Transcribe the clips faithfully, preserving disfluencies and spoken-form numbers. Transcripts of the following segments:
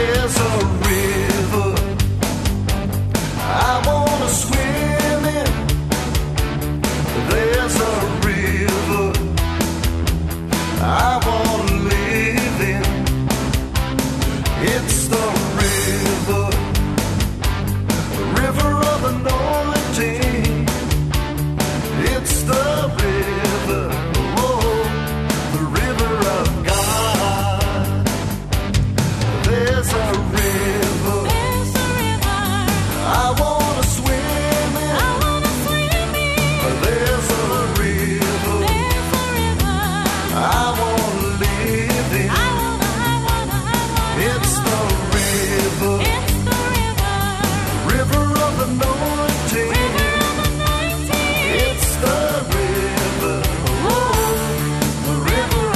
There's a river I wanna swim in. There's a river I wanna live in. It's the river, the river of anointing. It's the river, oh, the river of God. There's a river, there's a river I wanna swim in. I wanna swim in. There's a river, there's a river I wanna live in. I wanna, I wanna, I wanna. It's the river, it's the river, river of anointing. River of anointing. It's the river, oh, the river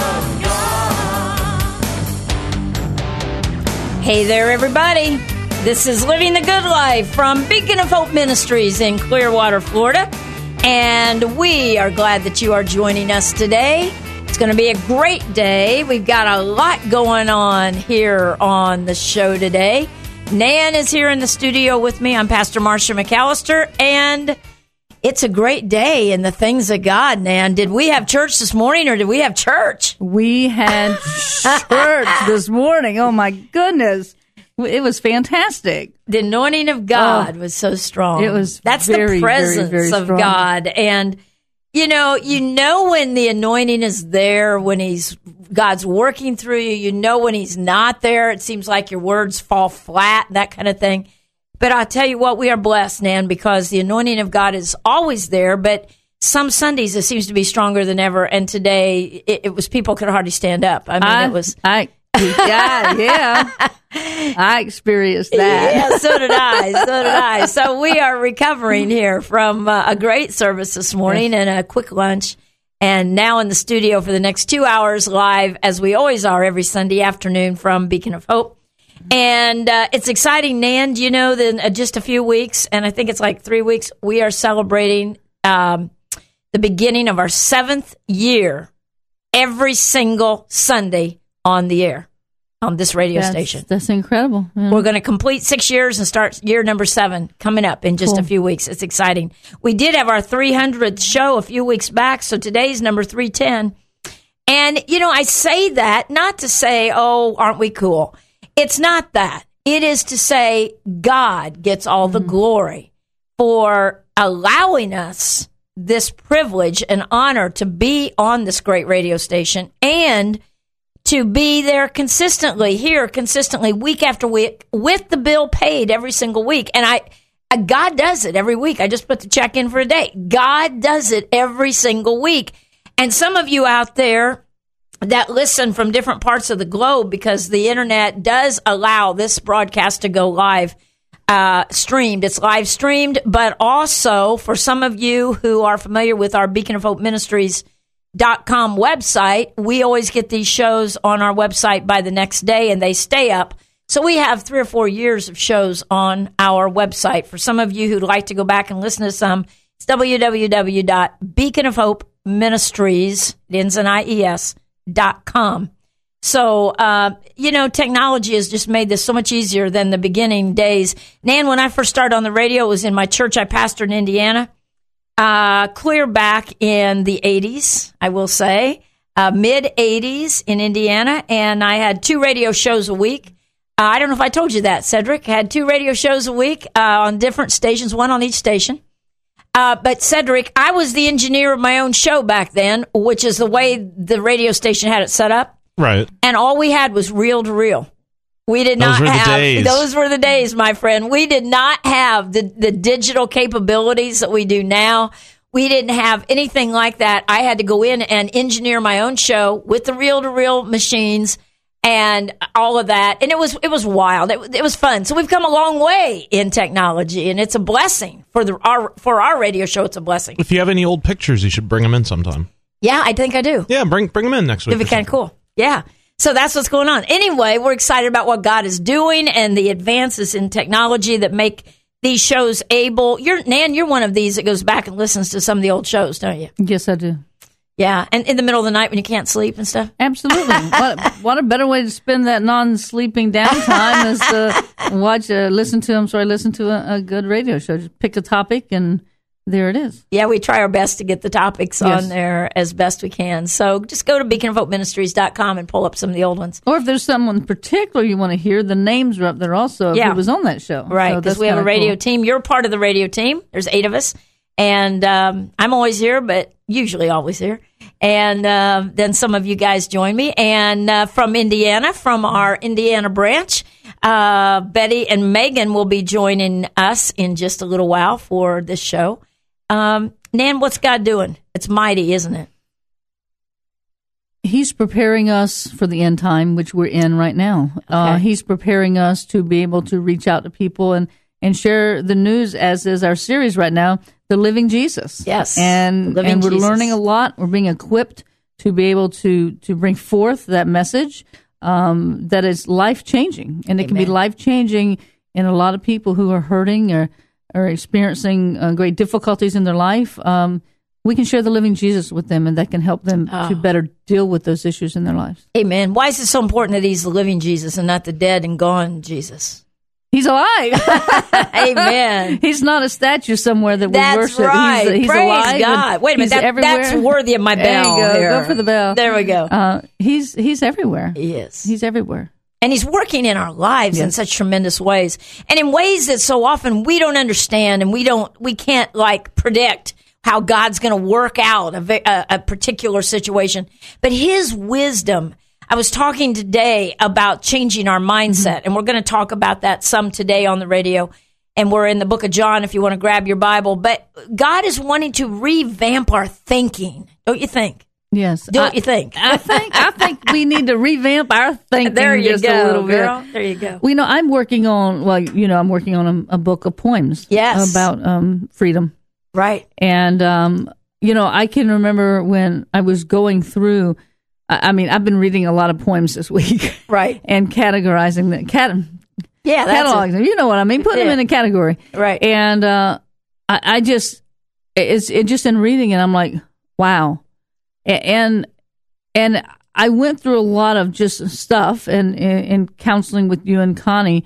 of God. Hey there, everybody. This is Living the Good Life from Beacon of Hope Ministries in Clearwater, Florida. And we are glad that you are joining us today. It's going to be a great day. We've got a lot going on here on the show today. Nan is here in the studio with me. I'm Pastor Marcia McAllister, and it's a great day in the things of God, Nan. Did we have church this morning, or did we have church? We had church this morning. Oh, my goodness. It was fantastic. The anointing of God Oh, was so strong. it was That's very, the presence very, very of strong. God. And, you know, you know when the anointing is there, when he's God's working through you. You know when he's not there. It seems like your words fall flat, that kind of thing. But I'll tell you what, we are blessed, Nan, because the anointing of God is always there. But some Sundays it seems to be stronger than ever. And today it, it was people could hardly stand up. I mean, I, it was. I, yeah, yeah. I experienced that. Yeah, so did I. So did I. So we are recovering here from uh, a great service this morning and a quick lunch. And now in the studio for the next two hours live, as we always are every Sunday afternoon from Beacon of Hope. And uh, it's exciting, Nan. Do you know that in uh, just a few weeks, and I think it's like three weeks, we are celebrating um, the beginning of our seventh year every single Sunday on the air. On this radio that's, station. That's incredible. Yeah. We're going to complete six years and start year number seven coming up in just Cool. a few weeks. It's exciting. We did have our three hundredth show a few weeks back, so today's number three ten. And, you know, I say that not to say, oh, aren't we cool? It's not that. It is to say God gets all mm-hmm. the glory for allowing us this privilege and honor to be on this great radio station and to be there consistently, here consistently, week after week, with the bill paid every single week. And I, uh, God does it every week. I just put the check in for a day. God does it every single week. And some of you out there that listen from different parts of the globe, because the internet does allow this broadcast to go live, uh, streamed. It's live streamed, but also for some of you who are familiar with our Beacon of Hope Ministries dot com website, we always get these shows on our website by the next day, and they stay up. So we have three or four years of shows on our website. For some of you who'd like to go back and listen to some, it's w w w dot beacon of hope ministries, it ends in I E S, dot com. So, uh, you know, technology has just made this so much easier than the beginning days. Nan, when I first started on the radio, it was in my church I pastored in Indiana. Uh, clear back in the eighties, I will say, uh, mid eighties in Indiana, and I had two radio shows a week. Uh, I don't know if I told you that, Cedric. I had two radio shows a week uh, on different stations, one on each station. Uh, but Cedric, I was the engineer of my own show back then, which is the way the radio station had it set up. Right. And all we had was reel to reel. We did not those were have, the days. those were the days, my friend. We did not have the, the digital capabilities that we do now. We didn't have anything like that. I had to go in and engineer my own show with the reel-to-reel machines and all of that. And it was, it was wild. It, it was fun. So we've come a long way in technology, and it's a blessing for the, our, for our radio show. It's a blessing. If you have any old pictures, you should bring them in sometime. Yeah, I think I do. Yeah, bring, bring them in next week. It'd be kind of cool. Yeah. So that's what's going on. Anyway, we're excited about what God is doing and the advances in technology that make these shows able. You're, Nan, you're one of these that goes back and listens to some of the old shows, don't you? Yes, I do. Yeah, and in the middle of the night when you can't sleep and stuff. Absolutely. what, what a better way to spend that non-sleeping downtime is to watch, uh, listen to, I'm sorry, listen to a, a good radio show. Just pick a topic and there it is. Yeah, we try our best to get the topics Yes. on there as best we can. So just go to beacon of hope ministries dot com and pull up some of the old ones. Or if there's someone particular you want to hear, the names are up there also. Yeah. Who was on that show. Right, So because that's we have a kinda radio cool. team. You're part of the radio team. There's eight of us. And um, I'm always here, but usually always here. And uh, then some of you guys join me. And uh, from Indiana, from our Indiana branch, uh, Betty and Megan will be joining us in just a little while for this show. Um, Nan, what's God doing? It's mighty, isn't it? He's preparing us for the end time, which we're in right now. Uh, Okay. he's preparing us to be able to reach out to people and, and share the news, as is our series right now, The Living Jesus. Yes, And, The Living and we're Jesus. learning a lot. We're being equipped to be able to, to bring forth that message um, that is life-changing. And it can be Amen. life-changing in a lot of people who are hurting or, or experiencing uh, great difficulties in their life. Um, we can share the living Jesus with them, and that can help them Oh. to better deal with those issues in their lives. Amen. Why is it so important that he's the living Jesus and not the dead and gone Jesus? He's alive. Amen. He's not a statue somewhere that we That's worship. right. He's, he's Praise alive. God. and Wait a minute. he's That, everywhere. that's worthy of my There bell. you go. here. Go for the bell. There we go. Uh, he's he's everywhere. He is. He's everywhere. And he's working in our lives in Yes. such tremendous ways, and in ways that so often we don't understand, and we don't, we can't like predict how God's going to work out a, ve- a, a particular situation. But His wisdom. I was talking today about changing our mindset, Mm-hmm. and we're going to talk about that some today on the radio. And we're in the book of John if you want to grab your Bible. But God is wanting to revamp our thinking, don't you think? Yes. Don't I, you think? I think I think we need to revamp our thinking There you just go, a little girl. bit. There you go. Well, you know, I'm working on well, you know, I'm working on a, a book of poems. Yes. About um, freedom. Right. And, um, you know, I can remember when I was going through, I, I mean, I've been reading a lot of poems this week. Right. And categorizing them, cat, Yeah, that's cataloging them. You know what I mean? Putting Yeah. them in a category. Right. And uh, I, I just, it's it just in reading it, I'm like, wow. A- And, and I went through a lot of just stuff and in counseling with you and Connie.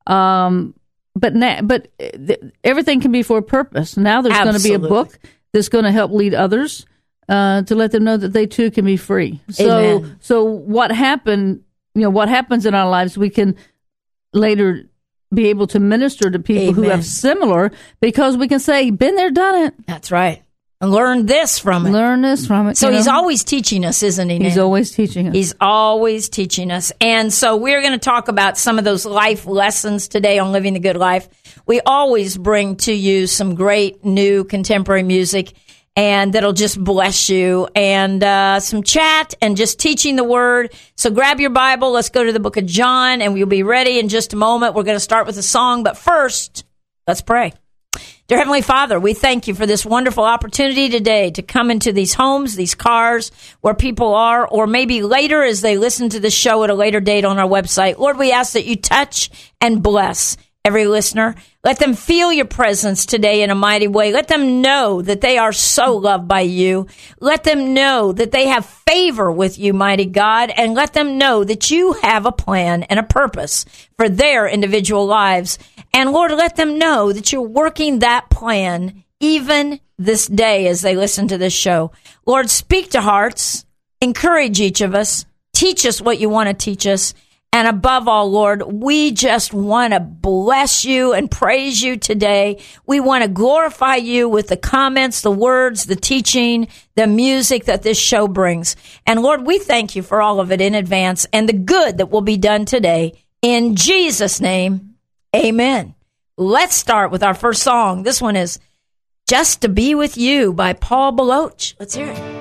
Um, but na- but th- everything can be for a purpose. Now there's going to be a Absolutely. book that's going to help lead others uh, to let them know that they too can be free. So Amen. so what happened? You know what happens in our lives? We can later be able to minister to people who Amen. have similar, because we can say, "Been there, done it." That's right. And learn this from it. Learn this from it. so you he's know? always teaching us, isn't he? he's Nan? always teaching us. He's always teaching us. And so we're going to talk about some of those life lessons today on Living the Good Life. We always bring to you some great new contemporary music, and that'll just bless you, and uh, some chat and just teaching the word. So grab your Bible. Let's go to the book of John, and we'll be ready in just a moment. We're going to start with a song, but first, let's pray. Dear Heavenly Father, we thank you for this wonderful opportunity today to come into these homes, these cars, where people are, or maybe later as they listen to the show at a later date on our website. Lord, we ask that you touch and bless every listener. Let them feel your presence today in a mighty way. Let them know that they are so loved by you. Let them know that they have favor with you, mighty God, and let them know that you have a plan and a purpose for their individual lives. And Lord, let them know that you're working that plan even this day as they listen to this show. Lord, speak to hearts, encourage each of us, teach us what you want to teach us. And above all, Lord, we just want to bless you and praise you today. We want to glorify you with the comments, the words, the teaching, the music that this show brings. And Lord, we thank you for all of it in advance and the good that will be done today. In Jesus' name, amen. Let's start with our first song. This one is Just to Be With You by Paul Baloch. Let's hear it.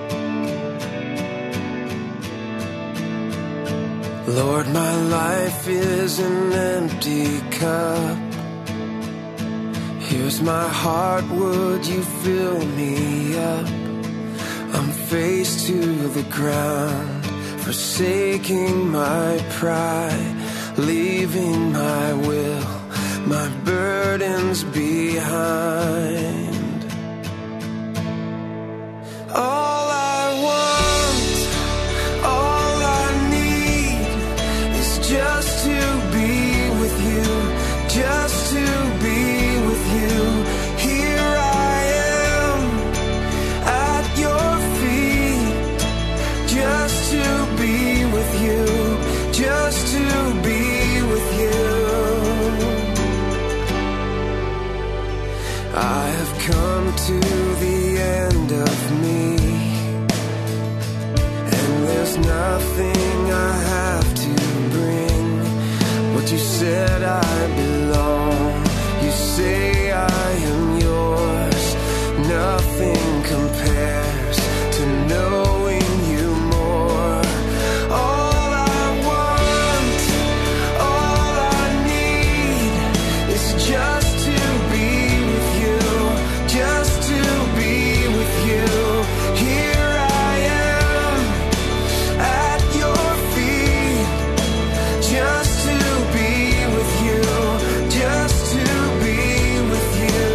Lord, my life is an empty cup. Here's my heart, would you fill me up? I'm face to the ground, forsaking my pride, leaving my will, my burdens behind. All I want just to be with you, just to be with you. Here I am at your feet, just to be with you, just to be with you. I have come to the end of me, and there's nothing I have to bring. What you said I belong, you say I am yours. Nothing compares to knowing you more. All I want, all I need is just to be with you, just to be with you. Here I am at your feet, just to be with you, just to be with you.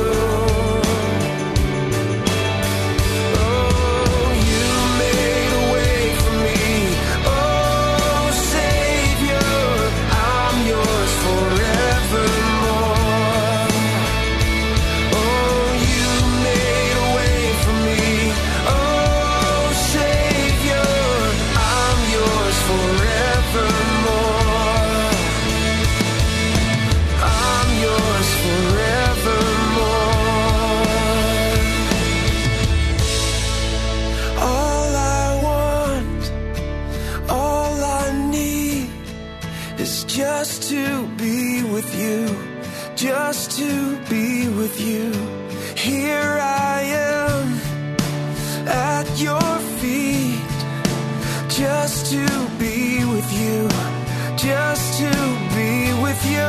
Oh, you made a way for me. Oh, Savior, I'm yours forevermore. Oh, you made a way for me. Oh, Savior, I'm yours forevermore. I'm yours forevermore. All I want, all I need is just to be with you, just to be with you. Here I am at your feet, just to be with you, just to be with you.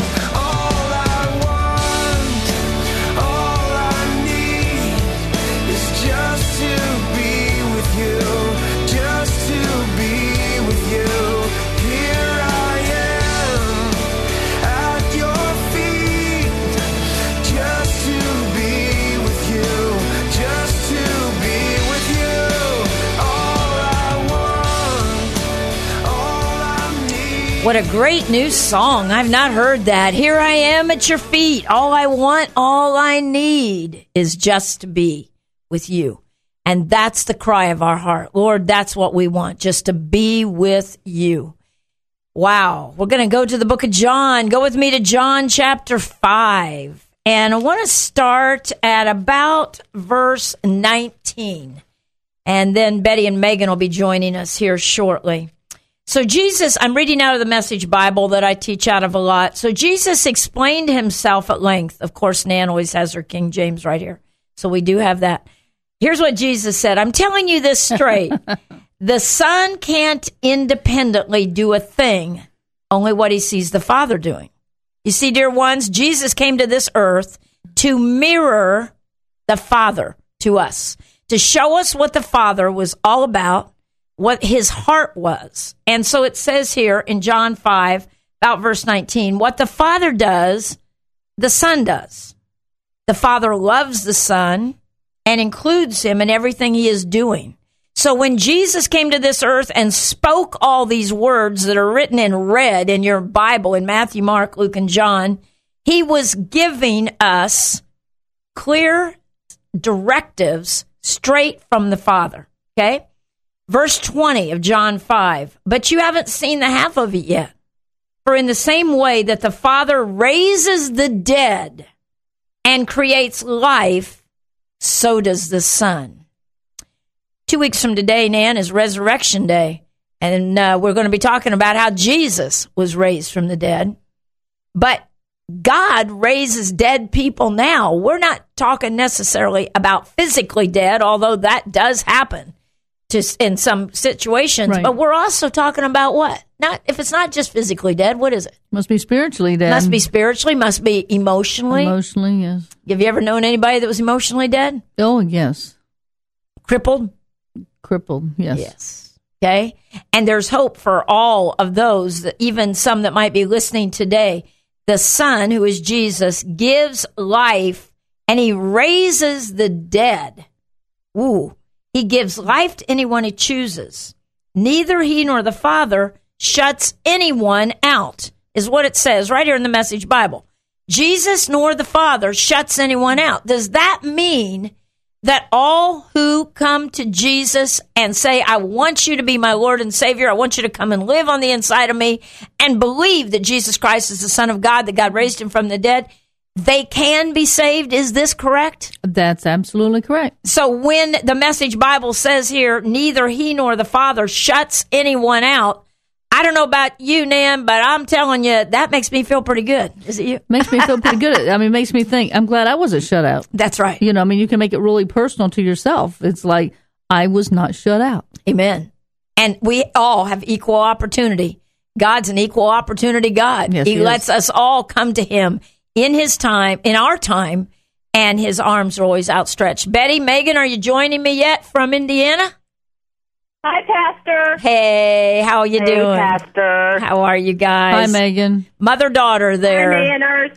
All I want, all I need is just to be with you, just to be with you. Here I am at your feet, just to be with you, just to be with you. All I want, all I need. What a great new song. I've not heard that. Here I am at your feet. All I want, all I need is just to be with you. And that's the cry of our heart. Lord, that's what we want, just to be with you. Wow. We're going to go to the book of John. Go with me to John chapter five. And I want to start at about verse nineteen. And then Betty and Megan will be joining us here shortly. So Jesus, I'm reading out of the Message Bible that I teach out of a lot. So Jesus explained himself at length. Of course, Nan always has her King James right here. So we do have that. Here's what Jesus said. I'm telling you this straight. The Son can't independently do a thing, only what he sees the Father doing. You see, dear ones, Jesus came to this earth to mirror the Father to us, to show us what the Father was all about, what his heart was. And so it says here in John five, about verse nineteen, what the Father does, the Son does. The Father loves the Son and includes him in everything he is doing. So when Jesus came to this earth and spoke all these words that are written in red in your Bible in Matthew, Mark, Luke, and John, he was giving us clear directives straight from the Father. Okay? Verse twenty of John five, but you haven't seen the half of it yet. For in the same way that the Father raises the dead and creates life, so does the Son. Two weeks from today, Nan, is Resurrection Day. And uh, we're going to be talking about how Jesus was raised from the dead. But God raises dead people now. We're not talking necessarily about physically dead, although that does happen just in some situations. Right. But we're also talking about what? Not if it's not just physically dead, what is it? Must be spiritually dead. Must be spiritually, must be emotionally. Emotionally, yes. Have you ever known anybody that was emotionally dead? Oh, yes. Crippled? Crippled, yes. Yes. Okay? And there's hope for all of those, that even some that might be listening today. The Son, who is Jesus, gives life and he raises the dead. Ooh. He gives life to anyone he chooses. Neither he nor the Father shuts anyone out, is what it says right here in the Message Bible. Jesus nor the Father shuts anyone out. Does that mean that all who come to Jesus and say, I want you to be my Lord and Savior, I want you to come and live on the inside of me, and believe that Jesus Christ is the Son of God, that God raised him from the dead, they can be saved? Is this correct? That's absolutely correct. So when the Message Bible says here, neither he nor the Father shuts anyone out, I don't know about you, Nan, but I'm telling you, that makes me feel pretty good. Is it you? Makes me feel pretty good. I mean, it makes me think, I'm glad I wasn't shut out. That's right. You know, I mean, you can make it really personal to yourself. It's like, I was not shut out. Amen. And we all have equal opportunity. God's an equal opportunity God. Yes, he he lets us all come to him in his time, in our time, and his arms are always outstretched. Betty, Megan, are you joining me yet from Indiana? Hi, Pastor. Hey, how are you Hey, doing? Pastor. How are you guys? Hi, Megan. Mother-daughter there. Hi, Nanners.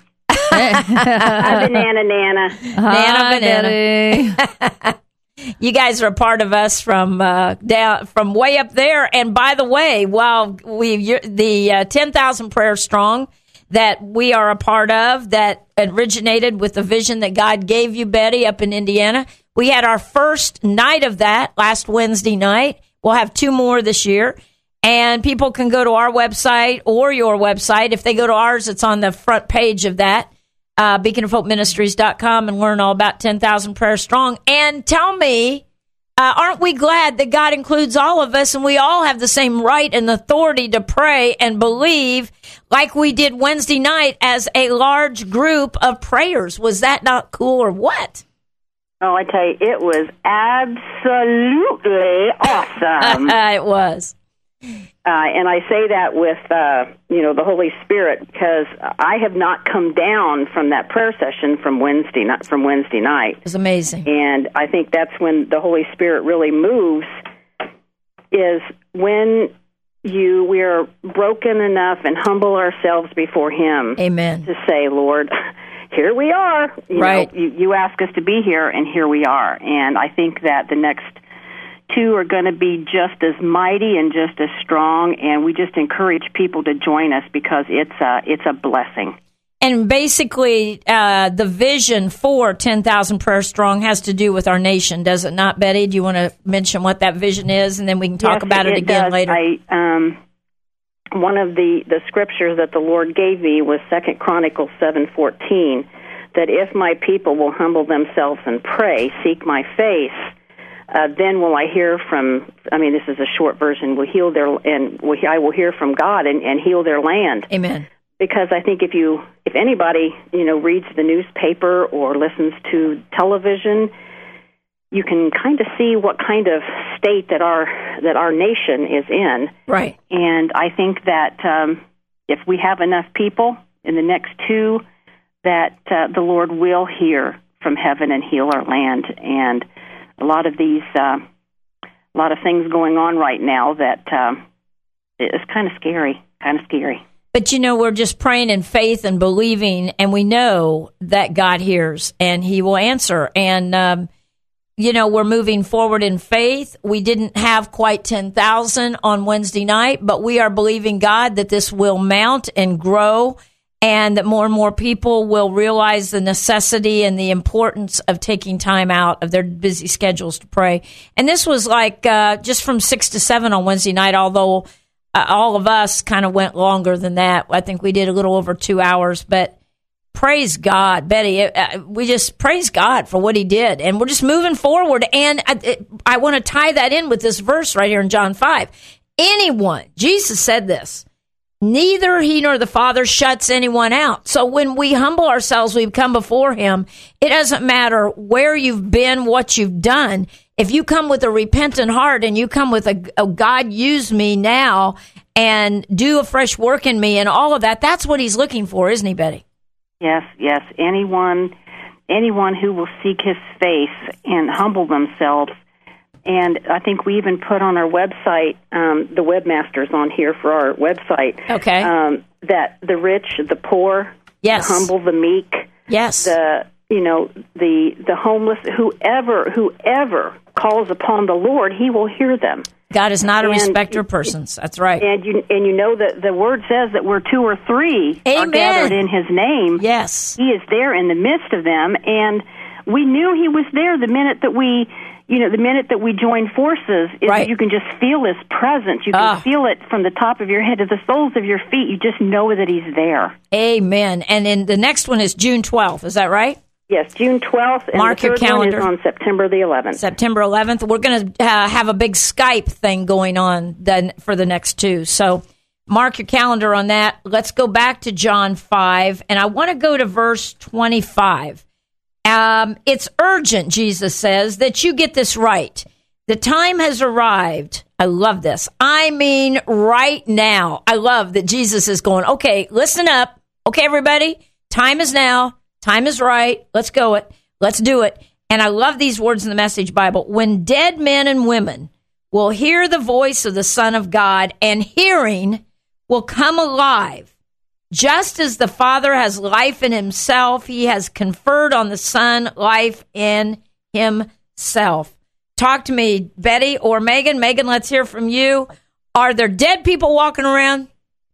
Hi, Banana Nana. Hi, banana. Betty. You guys are a part of us from uh, down from way up there. And by the way, while we the uh, ten thousand Prayer Strong that we are a part of, that originated with the vision that God gave you, Betty, up in Indiana, we had our first night of that last Wednesday night. We'll have two more this year. And people can go to our website or your website. If they go to ours, it's on the front page of that, uh, beacon of hope ministries dot com, and learn all about ten thousand Prayer Strong. And tell me, uh, aren't we glad that God includes all of us and we all have the same right and authority to pray and believe like we did Wednesday night as a large group of prayers? Was that not cool or what? Oh, I tell you, it was absolutely awesome. It was. Uh, and I say that with, uh, you know, the Holy Spirit, because I have not come down from that prayer session from Wednesday night. From Wednesday night, It was amazing. and I think that's when the Holy Spirit really moves. Is when you we are broken enough and humble ourselves before Him. Amen. To say, Lord, here we are. You Right. know, you, you ask us to be here, and here we are. And I think that the next two are going to be just as mighty and just as strong, and we just encourage people to join us because it's a, it's a blessing. And basically, uh, the vision for ten thousand Prayer Strong has to do with our nation, does it not, Betty? Do you want to mention what that vision is, and then we can talk Yes, about it, it again does. later? I, um, one of the, the scriptures that the Lord gave me was Second Chronicles seven fourteen, that if my people will humble themselves and pray, seek my face, uh, then will I hear from, I mean, this is a short version, will heal their, and will, I will hear from God and, and heal their land. Amen. Because I think if you, if anybody, you know, reads the newspaper or listens to television, you can kind of see what kind of state that our that our nation is in. Right. And I think that um, if we have enough people in the next two, that uh, the Lord will hear from heaven and heal our land. And a lot of these, uh, a lot of things going on right now that uh, is kind of scary, kind of scary. But, you know, we're just praying in faith and believing, and we know that God hears and He will answer. And, um, you know, we're moving forward in faith. We didn't have quite ten thousand on Wednesday night, but we are believing God that this will mount and grow, and that more and more people will realize the necessity and the importance of taking time out of their busy schedules to pray. And this was like uh, just from six to seven on Wednesday night, although uh, all of us kind of went longer than that. I think we did a little over two hours, but praise God, Betty. Uh, we just praise God for what He did, and we're just moving forward. And I, I want to tie that in with this verse right here in John five. Anyone, Jesus said this, neither He nor the Father shuts anyone out. So when we humble ourselves, we come before Him. It doesn't matter where you've been, what you've done. If you come with a repentant heart and you come with a, a God, use me now and do a fresh work in me and all of that, that's what He's looking for, isn't He, Betty? Yes, yes. Anyone, anyone who will seek His face and humble themselves. And I think we even put on our website, um, the webmasters on here for our website. Okay. Um, that the rich, the poor, Yes. the humble, the meek, Yes. the you know the the homeless, whoever whoever calls upon the Lord, He will hear them. God is not a And- respecter of persons. That's right. And you and you know that the word says that where two or three are Amen. gathered in His name, Yes. He is there in the midst of them. And we knew He was there the minute that we, you know, the minute that we joined forces. Is Right. You can just feel His presence. You can Ah. feel it from the top of your head to the soles of your feet. You just know that He's there. Amen. And then the next one is June twelfth. Is that right? Yes, June twelfth, and Mark the your third one calendar. is on September the eleventh. September eleventh. We're going to uh, have a big Skype thing going on then for the next two. So mark your calendar on that. Let's go back to John five, and I want to go to verse twenty-five. Um, it's urgent, Jesus says, that you get this right. The time has arrived. I love this. I mean, right now. I love that Jesus is going, okay, listen up. Okay, everybody, time is now. Time is right. Let's go it. Let's do it. And I love these words in the Message Bible. When dead men and women will hear the voice of the Son of God, and hearing will come alive. Just as the Father has life in Himself, He has conferred on the Son life in Himself. Talk to me, Betty or Megan. Megan, let's hear from you. Are there dead people walking around?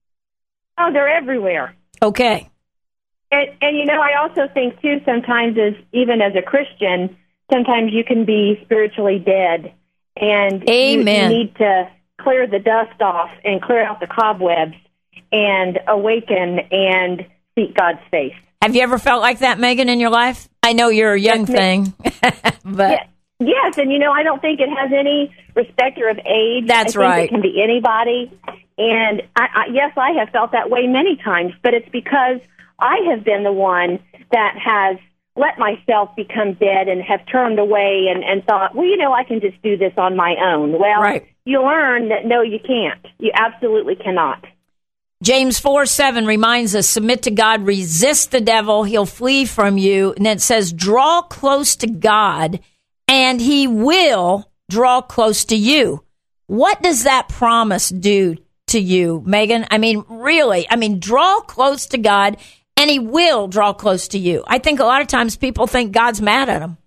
Oh, they're everywhere. Okay. And, and you know, I also think, too, sometimes as even as a Christian, sometimes you can be spiritually dead. And you- Amen. You, need to clear the dust off and clear out the cobwebs and awaken and seek God's face. Have you ever felt like that, Megan, in your life? I know you're a young Yes, thing, but Yes. Yes, and you know, I don't think it has any respecter of age. That's I think right. It can be anybody. And I, I, yes, I have felt that way many times, but it's because I have been the one that has let myself become dead and have turned away and, and thought, well, you know, I can just do this on my own. Well, Right. you learn that, no, you can't. You absolutely cannot. James four seven reminds us, submit to God, resist the devil, he'll flee from you. And then it says, draw close to God, and He will draw close to you. What does that promise do to you, Megan? I mean, really, I mean, draw close to God, and He will draw close to you. I think a lot of times people think God's mad at them.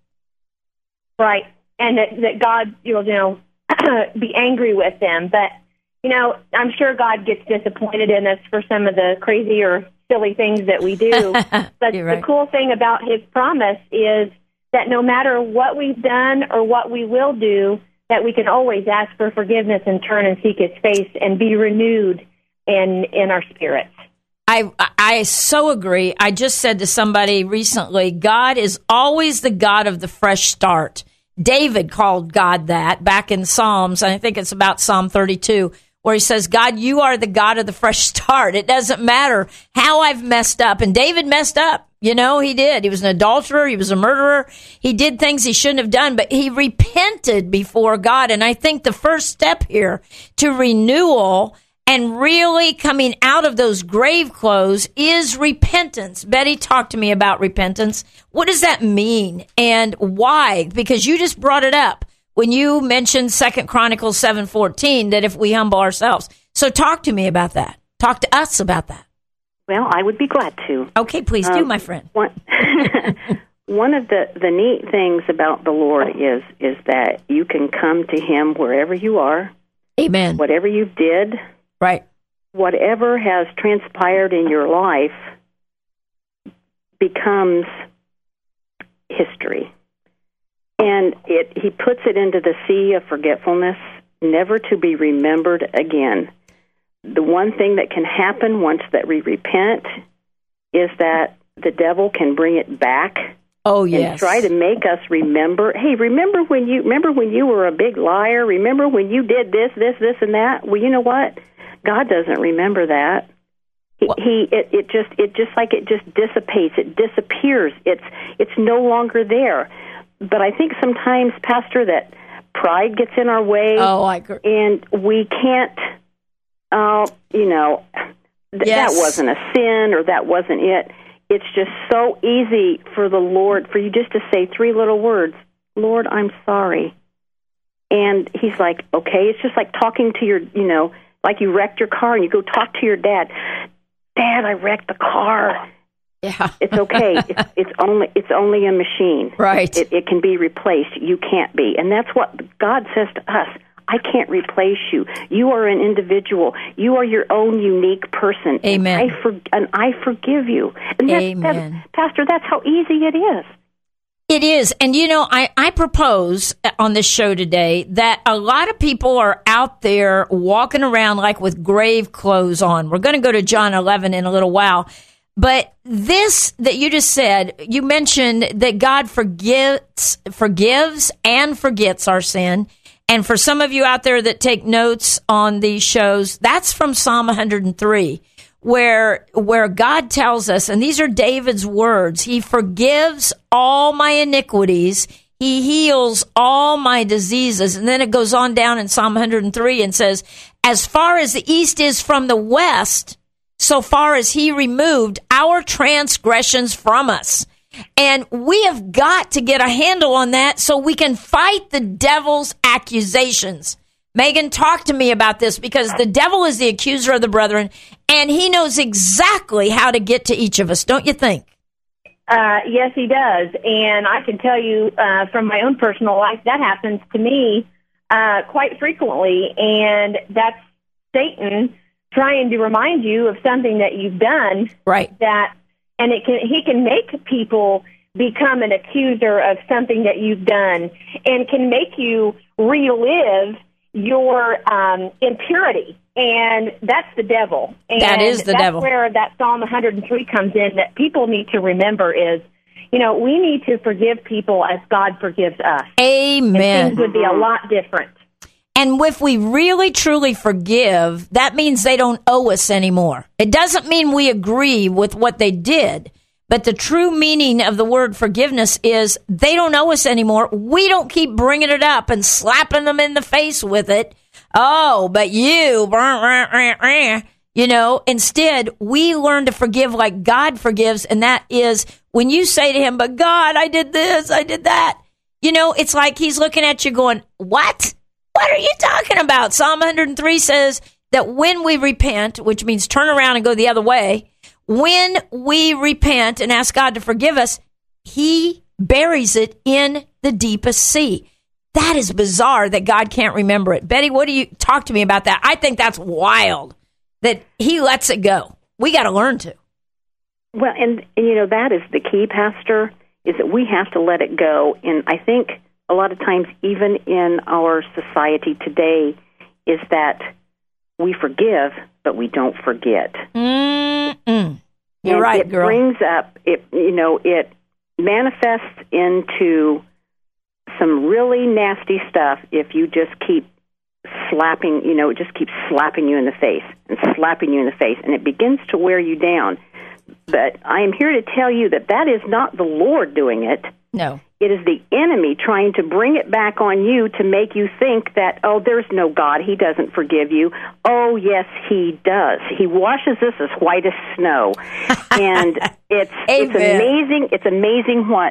Right. And that, that God, you'll, you know, be angry with them. But, you know, I'm sure God gets disappointed in us for some of the crazy or silly things that we do. But You're right. the cool thing about His promise is that no matter what we've done or what we will do, that we can always ask for forgiveness and turn and seek His face and be renewed in in our spirits. I I so agree. I just said to somebody recently, God is always the God of the fresh start. David called God that back in Psalms, and I think it's about Psalm thirty-two, where he says, God, you are the God of the fresh start. It doesn't matter how I've messed up. And David messed up. You know, he did. He was an adulterer. He was a murderer. He did things he shouldn't have done, but he repented before God. And I think the first step here to renewal and really coming out of those grave clothes is repentance. Betty, talk to me about repentance. What does that mean and why? Because you just brought it up when you mentioned Second Chronicles seven fourteen, that if we humble ourselves. So talk to me about that. Talk to us about that. Well, I would be glad to. Okay, please do, Um, my friend. One, one of the, the neat things about the Lord is is that you can come to Him wherever you are, Amen. whatever you did, Right. whatever has transpired in your life becomes history. And it he puts it into the sea of forgetfulness, never to be remembered again. The one thing that can happen once that we repent is that the devil can bring it back Oh, and yes. try to make us remember. Hey, remember when you remember when you were a big liar? Remember when you did this, this, this, and that? Well, you know what? God doesn't remember that. He, Well- he it, it just it just like it just dissipates. It disappears. It's it's no longer there. But I think sometimes, Pastor, that pride gets in our way, Oh, I agree. and we can't. Uh, you know, th- Yes. that wasn't a sin, or that wasn't it. It's just so easy for the Lord, for you just to say three little words, Lord, I'm sorry. And He's like, okay, it's just like talking to your, you know, like you wrecked your car and you go talk to your dad. Dad, I wrecked the car. Yeah. It's okay. it's, it's only it's only a machine. Right. It, it can be replaced. You can't be. And that's what God says to us. I can't replace you. You are an individual. You are your own unique person. Amen. And I, for, and I forgive you. And that's, Amen. That's, Pastor, that's how easy it is. It is. And, you know, I, I propose on this show today that a lot of people are out there walking around like with grave clothes on. We're going to go to John eleven in a little while. But this that you just said, you mentioned that God forgives, forgives and forgets our sin. And for some of you out there that take notes on these shows, that's from Psalm one hundred three. Where where God tells us, and these are David's words, he forgives all my iniquities, he heals all my diseases. And then it goes on down in Psalm one hundred three and says, as far as the east is from the west, so far as he removed our transgressions from us. And we have got to get a handle on that so we can fight the devil's accusations. Megan, talk to me about this, because the devil is the accuser of the brethren, and he knows exactly how to get to each of us, don't you think? Uh, yes, he does. And I can tell you uh, from my own personal life, that happens to me uh, quite frequently. And that's Satan trying to remind you of something that you've done. Right. That, and it can, he can make people become an accuser of something that you've done, and can make you relive your um, impurity, and that's the devil. And that is the that's devil. Where that Psalm one hundred three comes in, that people need to remember is, you know, we need to forgive people as God forgives us. Amen. And things would be a lot different. And if we really, truly forgive, that means they don't owe us anymore. It doesn't mean we agree with what they did. But the true meaning of the word forgiveness is they don't owe us anymore. We don't keep bringing it up and slapping them in the face with it. Oh, but you, you know, instead, we learn to forgive like God forgives. And that is when you say to him, but God, I did this, I did that. You know, it's like he's looking at you going, what? What are you talking about? Psalm one hundred three says that when we repent, which means turn around and go the other way, when we repent and ask God to forgive us, he buries it in the deepest sea. That is bizarre that God can't remember it. Betty, what do you talk to me about that? I think that's wild that he lets it go. We got to learn to. Well, and, and, you know, that is the key, Pastor, is that we have to let it go. And I think a lot of times, even in our society today, is that we forgive, but we don't forget. Mm-mm. You're and right, it girl. brings up, it, you know, it manifests into some really nasty stuff if you just keep slapping, you know, it just keeps slapping you in the face and slapping you in the face, and it begins to wear you down. But I am here to tell you that that is not the Lord doing it. No. It is the enemy trying to bring it back on you to make you think that, oh, there's no God. He doesn't forgive you. Oh, yes, he does. He washes us as white as snow. And it's it's amazing. It's amazing what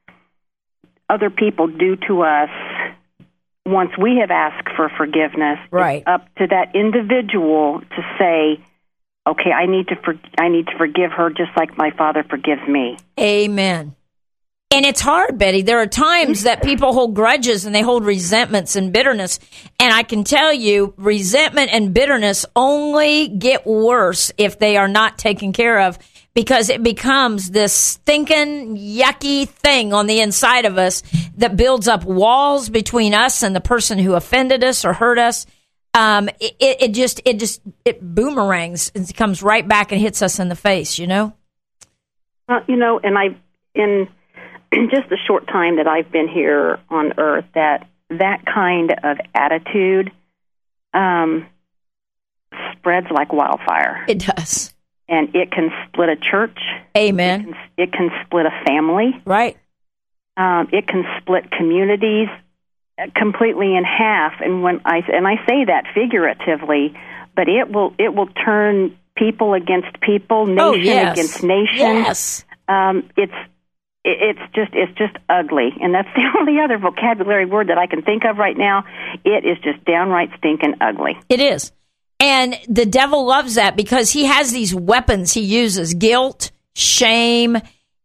other people do to us once we have asked for forgiveness. Right. It's up to that individual to say, okay, I need to for, I need to forgive her just like my Father forgives me. Amen. And it's hard, Betty. There are times that people hold grudges and they hold resentments and bitterness. And I can tell you, resentment and bitterness only get worse if they are not taken care of, because it becomes this stinking, yucky thing on the inside of us that builds up walls between us and the person who offended us or hurt us. Um, it, it just, it just, it boomerangs and it comes right back and hits us in the face, you know? Well, you know, and I, in just the short time that I've been here on earth, that that kind of attitude um, spreads like wildfire. It does. And it can split a church. Amen. It can, it can split a family. Right. Um, it can split communities completely in half. And when I and I say that figuratively, but it will it will turn people against people, nation oh, yes. against nation. Yes. Um, it's It's just it's just ugly, and that's the only other vocabulary word that I can think of right now. It is just downright stinking ugly. It is. And the devil loves that because he has these weapons he uses: guilt, shame. He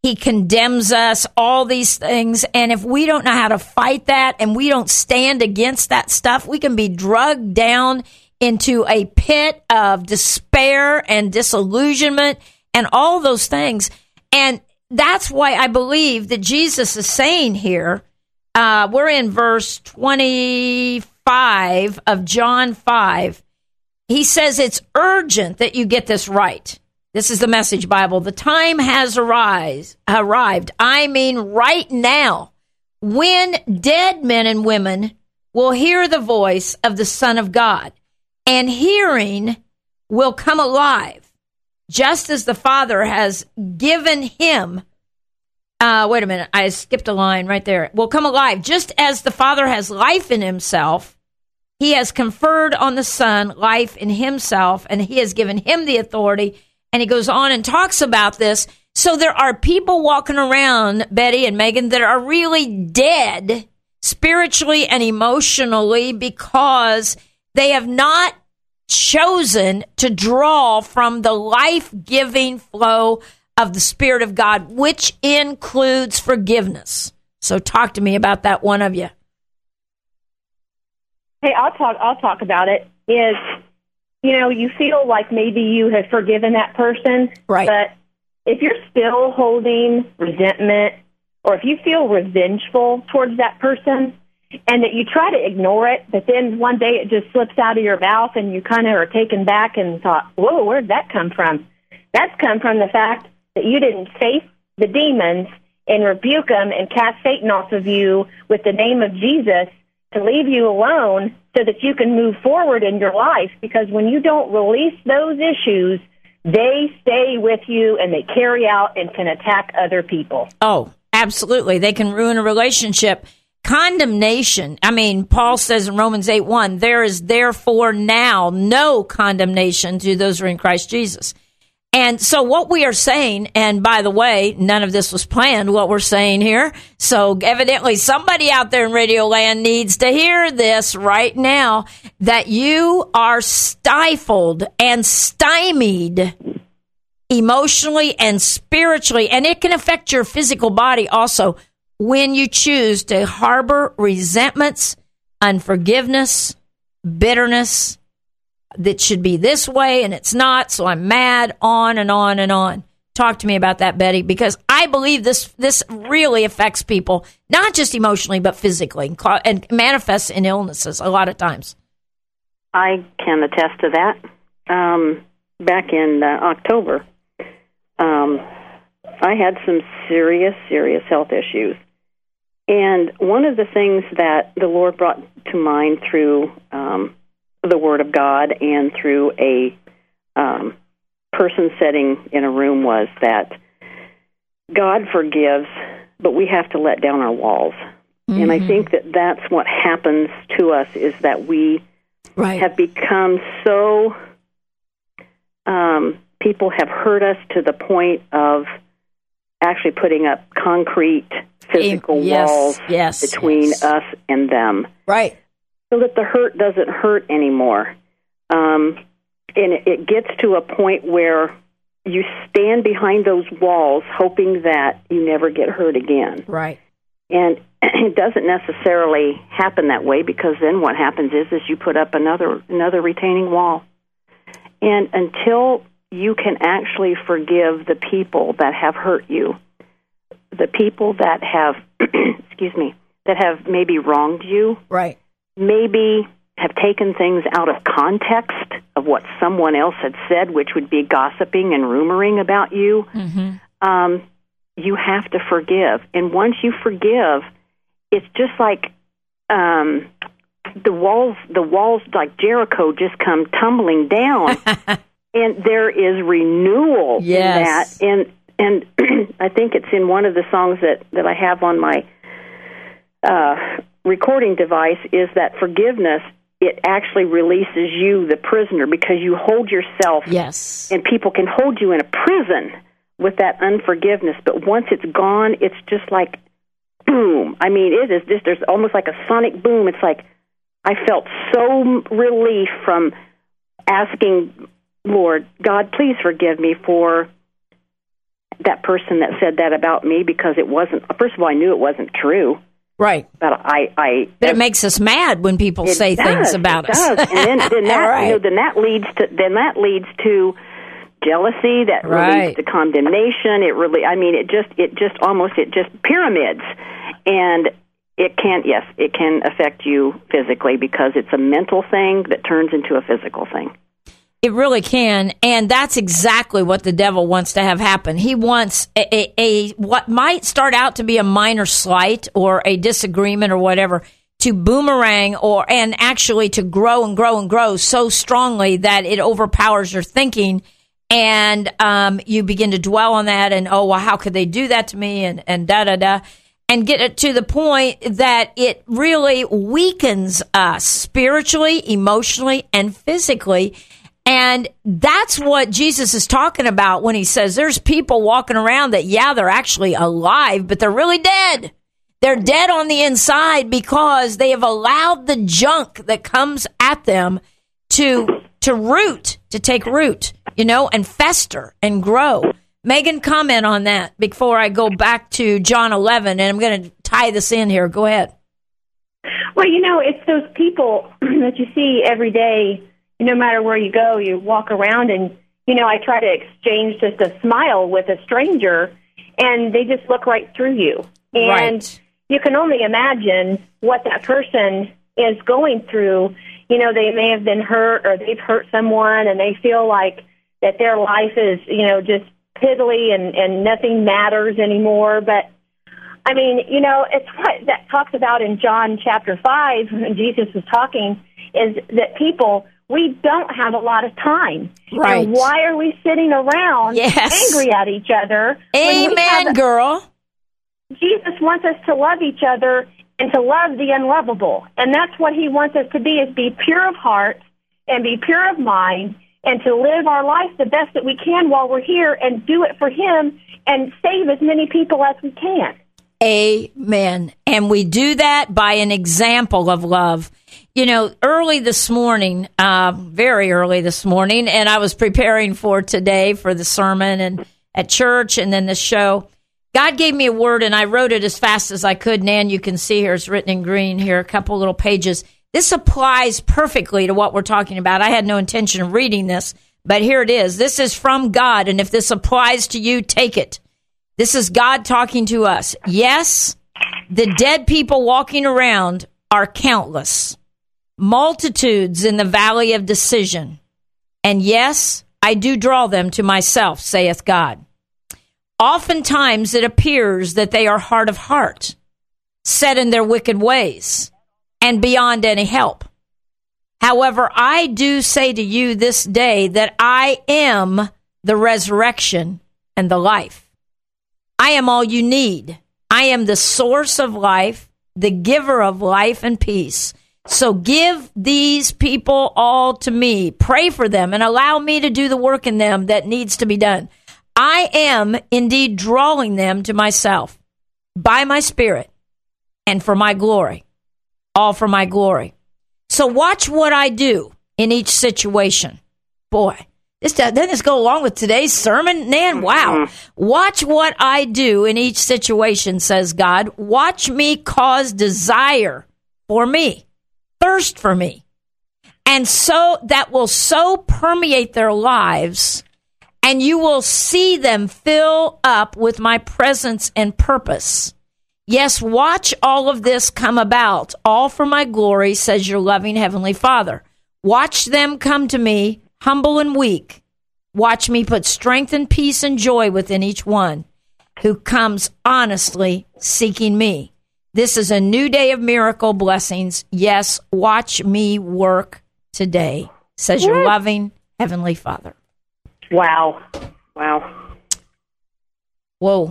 He condemns us, all these things. And if we don't know how to fight that and we don't stand against that stuff, we can be drugged down into a pit of despair and disillusionment and all those things. And that's why I believe that Jesus is saying here, uh, we're in verse twenty-five of John five. He says it's urgent that you get this right. This is the Message Bible. The time has arise, arrived. I mean, right now, when dead men and women will hear the voice of the Son of God, and hearing will come alive, just as the Father has given him. Uh, wait a minute, I skipped a line right there. Will come alive, just as the Father has life in himself. He has conferred on the Son life in himself, and he has given him the authority. And he goes on and talks about this. So there are people walking around, Betty and Megan, that are really dead spiritually and emotionally because they have not chosen to draw from the life-giving flow of the Spirit of God, which includes forgiveness. So talk to me about that, one of you. Hey, I'll talk. I'll talk about it. Is you know, you feel like maybe you have forgiven that person, right? But if you're still holding resentment, or if you feel revengeful towards that person, and that you try to ignore it, but then one day it just slips out of your mouth, and you kind of are taken back and thought, "Whoa, where did that come from?" That's come from the fact that you didn't face the demons and rebuke them and cast Satan off of you with the name of Jesus to leave you alone so that you can move forward in your life. Because when you don't release those issues, they stay with you and they carry out and can attack other people. Oh, absolutely. They can ruin a relationship. Condemnation. I mean, Paul says in Romans eight one, there is therefore now no condemnation to those who are in Christ Jesus. And so what we are saying, and by the way, none of this was planned, what we're saying here. So evidently somebody out there in Radio Land needs to hear this right now, that you are stifled and stymied emotionally and spiritually, and it can affect your physical body also when you choose to harbor resentments, unforgiveness, bitterness, that should be this way and it's not, so I'm mad, on and on and on. Talk to me about that, Betty, because I believe this this really affects people, not just emotionally, but physically, and manifests in illnesses a lot of times. I can attest to that. Um, back in uh, October, um, I had some serious, serious health issues. And one of the things that the Lord brought to mind through um, the Word of God and through a um, person sitting in a room was that God forgives, but we have to let down our walls. Mm-hmm. And I think that that's what happens to us, is that we right. have become so, um, people have hurt us to the point of actually putting up concrete physical yes, walls yes, between yes. us and them. Right. So that the hurt doesn't hurt anymore. Um, and it, it gets to a point where you stand behind those walls hoping that you never get hurt again. Right. And it doesn't necessarily happen that way, because then what happens is, is you put up another another retaining wall. And until you can actually forgive the people that have hurt you, the people that have, excuse me, that have maybe wronged you, right, maybe have taken things out of context of what someone else had said, which would be gossiping and rumoring about you, mm-hmm. um, you have to forgive. And once you forgive, it's just like um, the walls, the walls like Jericho just come tumbling down, and there is renewal yes. in that. And and I think it's in one of the songs that, that I have on my uh, recording device, is that forgiveness, it actually releases you, the prisoner, because you hold yourself, yes, and people can hold you in a prison with that unforgiveness. But once it's gone, it's just like boom. I mean, it is just, there's almost like a sonic boom. It's like I felt so relief from asking, Lord, God, please forgive me for that person that said that about me because it wasn't. First of all, I knew it wasn't true. Right. But I, I but it makes us mad when people it say does, things about it us. Does. And then, then that, right. you know, then that leads to then that leads to jealousy. That right. leads to condemnation. It really, I mean, it just, it just almost, it just pyramids, and it can, yes, it can affect you physically because it's a mental thing that turns into a physical thing. It really can, and that's exactly what the devil wants to have happen. He wants a, a, a what might start out to be a minor slight or a disagreement or whatever to boomerang or and actually to grow and grow and grow so strongly that it overpowers your thinking, and um, you begin to dwell on that and, oh, well, how could they do that to me, and, and da-da-da, and get it to the point that it really weakens us spiritually, emotionally, and physically. And that's what Jesus is talking about when he says there's people walking around that, yeah, they're actually alive, but they're really dead. They're dead on the inside because they have allowed the junk that comes at them to to root, to take root, you know, and fester and grow. Megan, comment on that before I go back to John eleven, and I'm going to tie this in here. Go ahead. Well, you know, it's those people that you see every day. No matter where you go, you walk around and, you know, I try to exchange just a smile with a stranger, and they just look right through you. And right. you can only imagine what that person is going through. You know, they may have been hurt or they've hurt someone, and they feel like that their life is, you know, just piddly and, and nothing matters anymore. But, I mean, you know, it's what that talks about in John chapter five when Jesus was talking, is that people... we don't have a lot of time. Right. And why are we sitting around yes. angry at each other? Amen, girl. Jesus wants us to love each other and to love the unlovable. And that's what he wants us to be, is be pure of heart and be pure of mind and to live our life the best that we can while we're here and do it for him and save as many people as we can. Amen. And we do that by an example of love. You know, early this morning, uh, very early this morning, and I was preparing for today for the sermon and at church and then the show, God gave me a word, and I wrote it as fast as I could. Nan, you can see here, it's written in green here, a couple little pages. This applies perfectly to what we're talking about. I had no intention of reading this, but here it is. This is from God, and if this applies to you, take it. This is God talking to us. Yes, the dead people walking around are countless. Multitudes in the valley of decision. And yes, I do draw them to myself, saith God. Oftentimes it appears that they are hard of heart, set in their wicked ways, and beyond any help. However, I do say to you this day that I am the resurrection and the life. I am all you need. I am the source of life, the giver of life and peace. So give these people all to me. Pray for them and allow me to do the work in them that needs to be done. I am indeed drawing them to myself by my Spirit and for my glory, all for my glory. So watch what I do in each situation. Boy, this doesn't this go along with today's sermon, Nan? Wow. Watch what I do in each situation, says God. Watch me cause desire for me, thirst for me. And so that will so permeate their lives, and you will see them fill up with my presence and purpose. Yes, watch all of this come about, all for my glory, says your loving Heavenly Father. Watch them come to me, humble and weak. Watch me put strength and peace and joy within each one who comes honestly seeking me. This is a new day of miracle blessings. Yes, watch me work today, says your loving Heavenly Father. Wow. Wow. Whoa.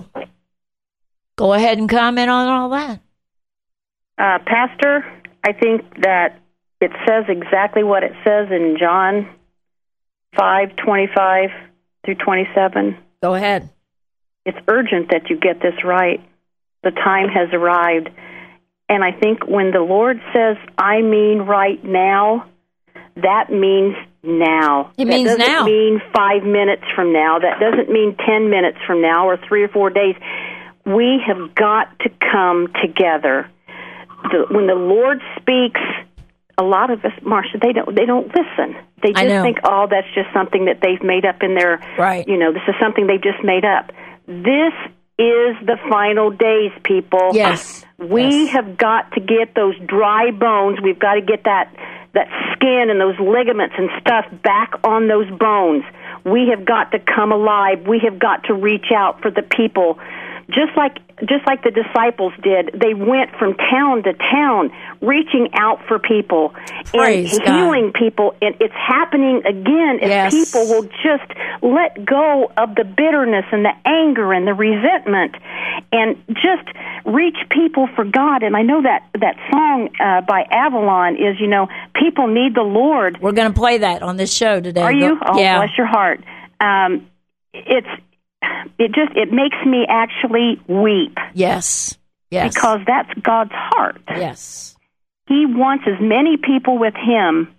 Go ahead and comment on all that. Uh, Pastor, I think that it says exactly what it says in John five twenty-five through twenty-seven. Go ahead. It's urgent that you get this right. The time has arrived. And I think when the Lord says, I mean right now, that means now. It that means doesn't now. mean five minutes from now. That doesn't mean ten minutes from now or three or four days. We have got to come together. The, when the Lord speaks, a lot of us, Marcia, they don't they don't listen. They I just know. think, oh, that's just something that they've made up in their, Right. you know, this is something they've just made up. This is the final days, people. Yes. We Yes. have got to get those dry bones. We've got to get that that skin and those ligaments and stuff back on those bones. We have got to come alive. We have got to reach out for the people. Just like just like the disciples did, they went from town to town, reaching out for people Praise and God. healing people. And it's happening again if Yes. people will just let go of the bitterness and the anger and the resentment, and just reach people for God. And I know that that song uh, by Avalon is, you know, people need the Lord. We're going to play that on this show today. Are you? Go- Oh, yeah. bless your heart. Um, it's it just it makes me actually weep Yes. Yes. because that's God's heart. Yes. He wants as many people with Him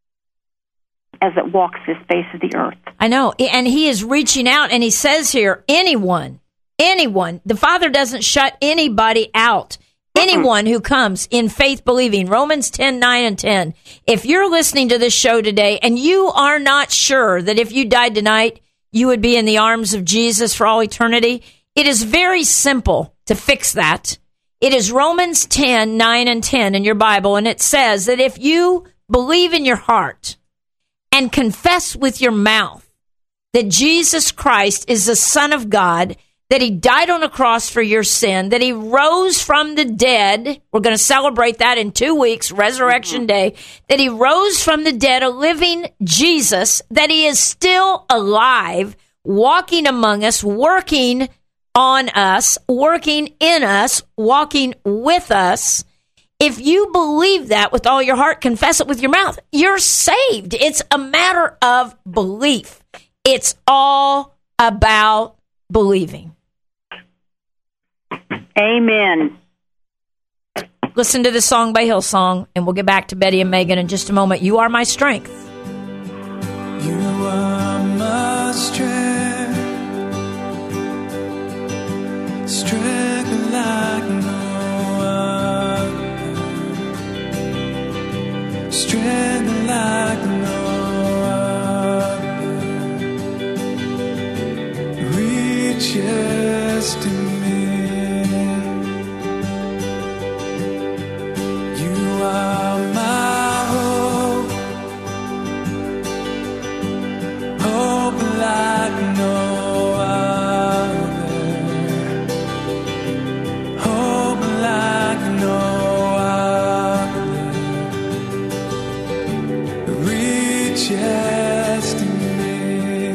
as it walks this face of the earth. I know. And he is reaching out, and he says here, anyone, anyone. The Father doesn't shut anybody out. Anyone who comes in faith believing. Romans ten, nine, and ten. If you're listening to this show today and you are not sure that if you died tonight, you would be in the arms of Jesus for all eternity, it is very simple to fix that. It is Romans ten, nine, and ten in your Bible, and it says that if you believe in your heart and confess with your mouth that Jesus Christ is the Son of God, that he died on a cross for your sin, that he rose from the dead. We're going to celebrate that in two weeks, Resurrection Day, that he rose from the dead, a living Jesus, that he is still alive, walking among us, working on us, working in us, walking with us. If you believe that with all your heart, confess it with your mouth, you're saved. It's a matter of belief. It's all about believing. Amen. Listen to this song by Hillsong, and we'll get back to Betty and Megan in just a moment. You are my strength. You are my strength, strength like no other, strength like no other, reaches to me. You are my hope, hope like no other, hope like no other, reaches to me.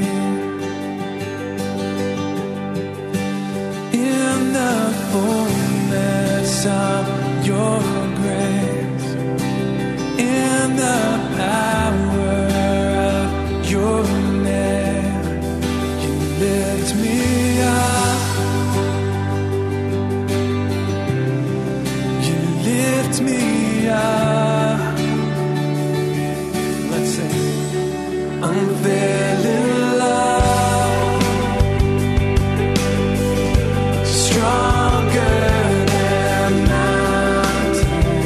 In the fullness of your grace, in the power of your name, you lift me up, you lift me up. Let's sing. Unfailing love, stronger than mountains,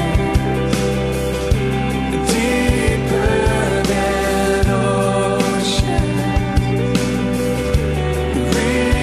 deeper than ocean,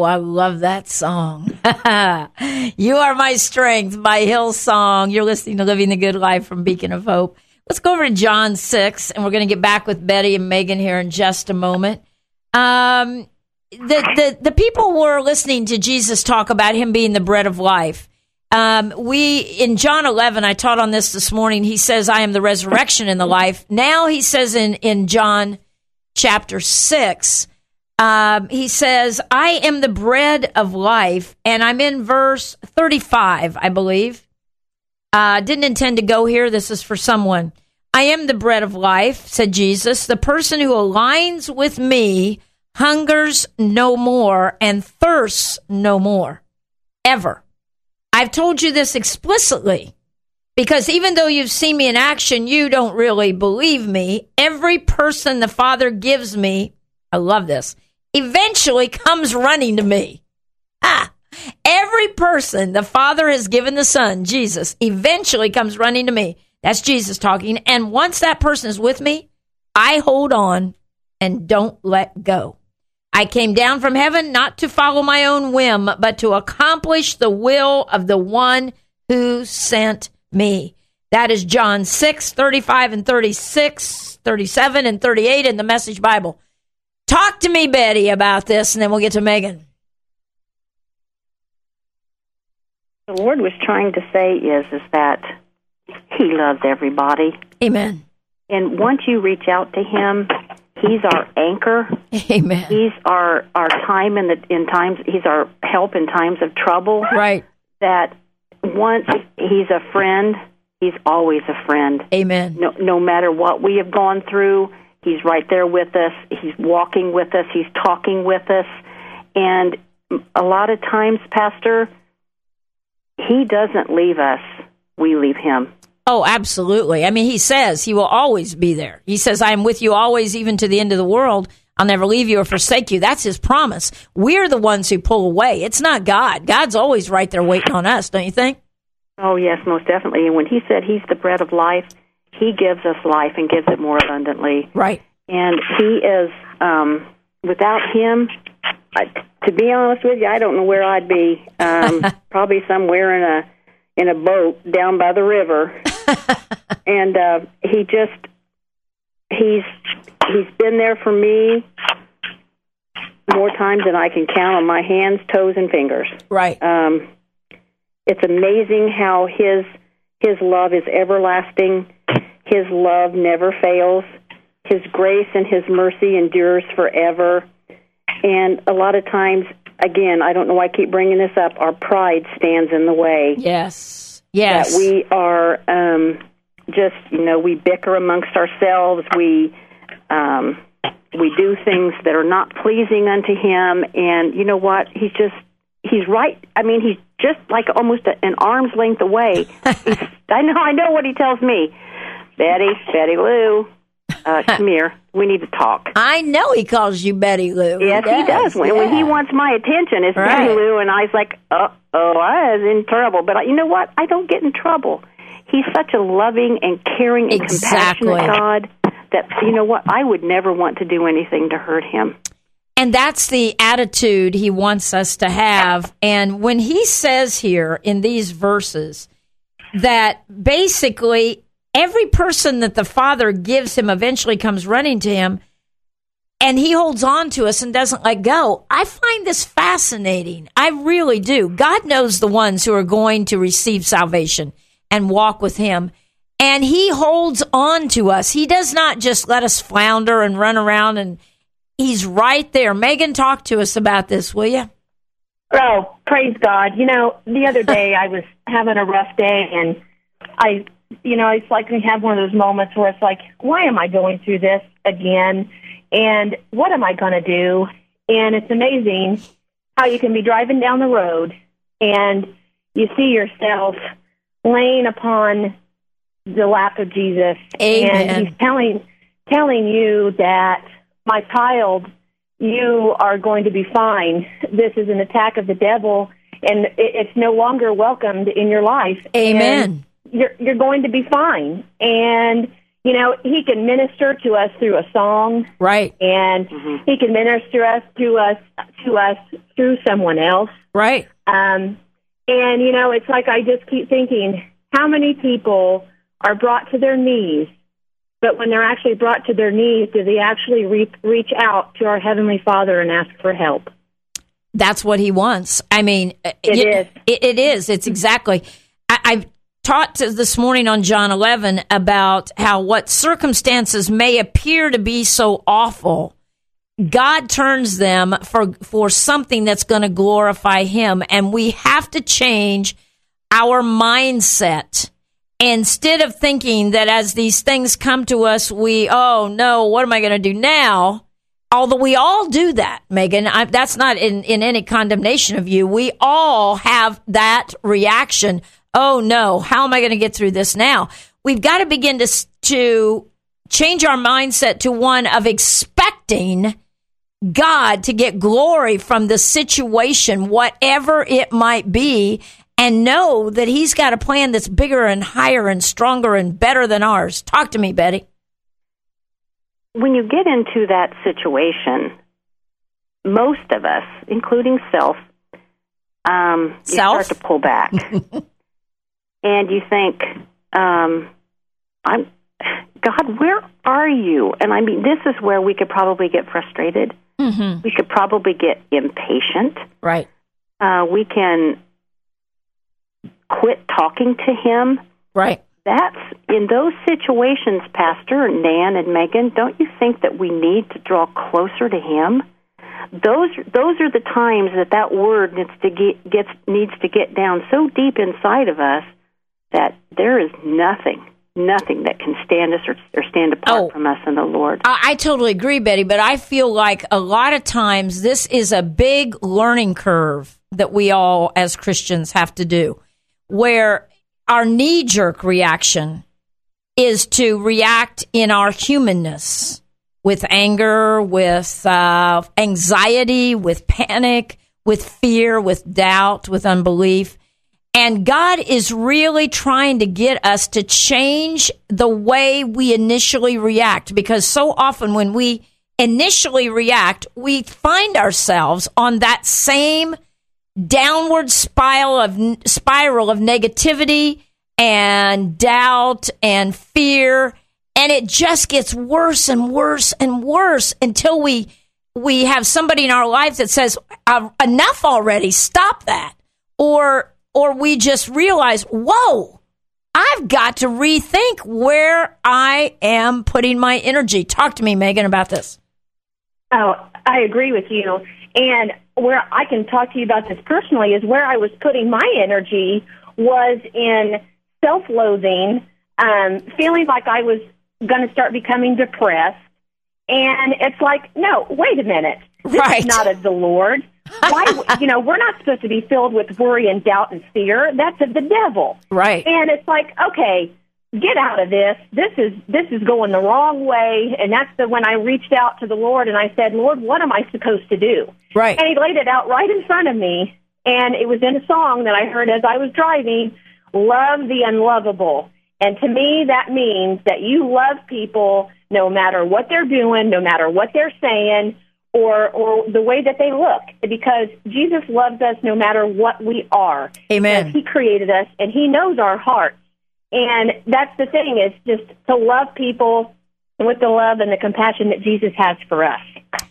I love that song. You Are My Strength by Hillsong. You're listening to Living the Good Life from Beacon of Hope. Let's go over to John six, and we're going to get back with Betty and Megan here in just a moment. Um, the, the, the people were listening to Jesus talk about him being the bread of life. Um, we, in John eleven, I taught on this this morning, he says, I am the resurrection and the life. Now he says in, in John chapter six, um, he says, I am the bread of life. And I'm in verse thirty-five, I believe. Uh, didn't intend to go here. This is for someone. I am the bread of life, said Jesus. The person who aligns with me hungers no more and thirsts no more, ever. I've told you this explicitly because even though you've seen me in action, you don't really believe me. Every person the Father gives me, I love this, eventually comes running to me. Ah, every person the Father has given the Son, Jesus, eventually comes running to me. That's Jesus talking. And once that person is with me, I hold on and don't let go. I came down from heaven not to follow my own whim, but to accomplish the will of the one who sent me. That is John six, thirty-five and thirty-six, thirty-seven and thirty-eight in the Message Bible. Talk to me, Betty, about this, and then we'll get to Megan. The Lord was trying to say is, is that he loves everybody. Amen. And once you reach out to him, he's our anchor. Amen. He's our, our time in the in times. He's our help in times of trouble. Right. That once he's a friend, he's always a friend. Amen. No, no matter what we have gone through, he's right there with us. He's walking with us. He's talking with us. And a lot of times, Pastor, he doesn't leave us. We leave him. Oh, absolutely. I mean, he says he will always be there. He says, I am with you always, even to the end of the world. I'll never leave you or forsake you. That's his promise. We're the ones who pull away. It's not God. God's always right there waiting on us, don't you think? Oh, yes, most definitely. And when he said he's the bread of life, he gives us life and gives it more abundantly. Right. And he is, um, without him, I, to be honest with you, I don't know where I'd be. Um, probably somewhere in a in a boat down by the river. And uh, he just, he's he's been there for me more times than I can count on my hands, toes, and fingers. Right. Um, it's amazing how his his love is everlasting. His love never fails. His grace and his mercy endures forever. And a lot of times, again, I don't know why I keep bringing this up, our pride stands in the way. Yes. Yes. That we are um, just, you know, we bicker amongst ourselves. We um, we do things that are not pleasing unto him. And you know what? He's just, he's right. I mean, he's just like almost a, an arm's length away. He's, I know, I know what he tells me. Betty, Betty Lou, uh, come here. We need to talk. I know he calls you Betty Lou. Yes, he does. When, yeah. when he wants my attention, it's Right. Betty Lou, and I was like, uh oh, I was in trouble. But I, you know what? I don't get in trouble. He's such a loving and caring and Exactly. compassionate God that, you know what? I would never want to do anything to hurt him. And that's the attitude he wants us to have. And when he says here in these verses that basically every person that the Father gives him eventually comes running to him, and he holds on to us and doesn't let go. I find this fascinating. I really do. God knows the ones who are going to receive salvation and walk with him. And he holds on to us. He does not just let us flounder and run around, and he's right there. Megan, talk to us about this, will you? Oh, praise God. You know, the other day I was having a rough day, and I, you know, it's like we have one of those moments where it's like, why am I going through this again? And what am I going to do? And it's amazing how you can be driving down the road and you see yourself laying upon the lap of Jesus. Amen. And he's telling, telling you that, my child, you are going to be fine. This is an attack of the devil, and it, it's no longer welcomed in your life. Amen. And you're, you're going to be fine. And you know, he can minister to us through a song, Right. and Mm-hmm. he can minister us to us to us through someone else. Right. Um, and you know, it's like I just keep thinking, how many people are brought to their knees, but when they're actually brought to their knees, do they actually re- reach out to our Heavenly Father and ask for help? That's what he wants. I mean, It you- is. It, it is. It's exactly. I, I've taught to this morning on John eleven about how what circumstances may appear to be so awful, God turns them for for something that's going to glorify Him, and we have to change our mindset. Instead of thinking that as these things come to us, we, oh no, what am I going to do now? Although we all do that, Megan, I, that's not in, in any condemnation of you. We all have that reaction. Oh no, how am I going to get through this now? We've got to begin to, to change our mindset to one of expecting God to get glory from the situation, whatever it might be, and know that He's got a plan that's bigger and higher and stronger and better than ours. Talk to me, Betty. When you get into that situation, most of us, including self, um, you Self? start to pull back. And you think, um, I'm, God, where are you? And I mean, this is where we could probably get frustrated. Mm-hmm. We could probably get impatient. Right. Uh, we can quit talking to Him. Right. That's in those situations, Pastor Nan and Megan, don't you think that we need to draw closer to Him? Those those are the times that that word needs to get gets needs to get down so deep inside of us that there is nothing, nothing that can stand us or, or stand apart Oh. from us in the Lord. I, I totally agree, Betty, but I feel like a lot of times this is a big learning curve that we all as Christians have to do, where our knee-jerk reaction is to react in our humanness with anger, with uh, anxiety, with panic, with fear, with doubt, with unbelief. And God is really trying to get us to change the way we initially react, because so often when we initially react, we find ourselves on that same downward spiral of spiral of negativity and doubt and fear, and it just gets worse and worse and worse until we we have somebody in our lives that says, uh, enough already, stop that. Or or we just realize, whoa, I've got to rethink where I am putting my energy. Talk to me, Megan, about this. Oh, I agree with you. And where I can talk to you about this personally is where I was putting my energy was in self-loathing, um, feeling like I was going to start becoming depressed. And it's like, no, wait a minute. This Right. is not of the Lord. Why, you know, we're not supposed to be filled with worry and doubt and fear. That's of the devil. Right. And it's like, okay, get out of this. This is this is going the wrong way. And that's the when I reached out to the Lord and I said, Lord, what am I supposed to do? Right. And He laid it out right in front of me. And it was in a song that I heard as I was driving, Love the Unlovable. And to me, that means that you love people no matter what they're doing, no matter what they're saying, or or the way that they look, because Jesus loves us no matter what we are. Amen. Because He created us, and He knows our hearts. And that's the thing, is just to love people with the love and the compassion that Jesus has for us.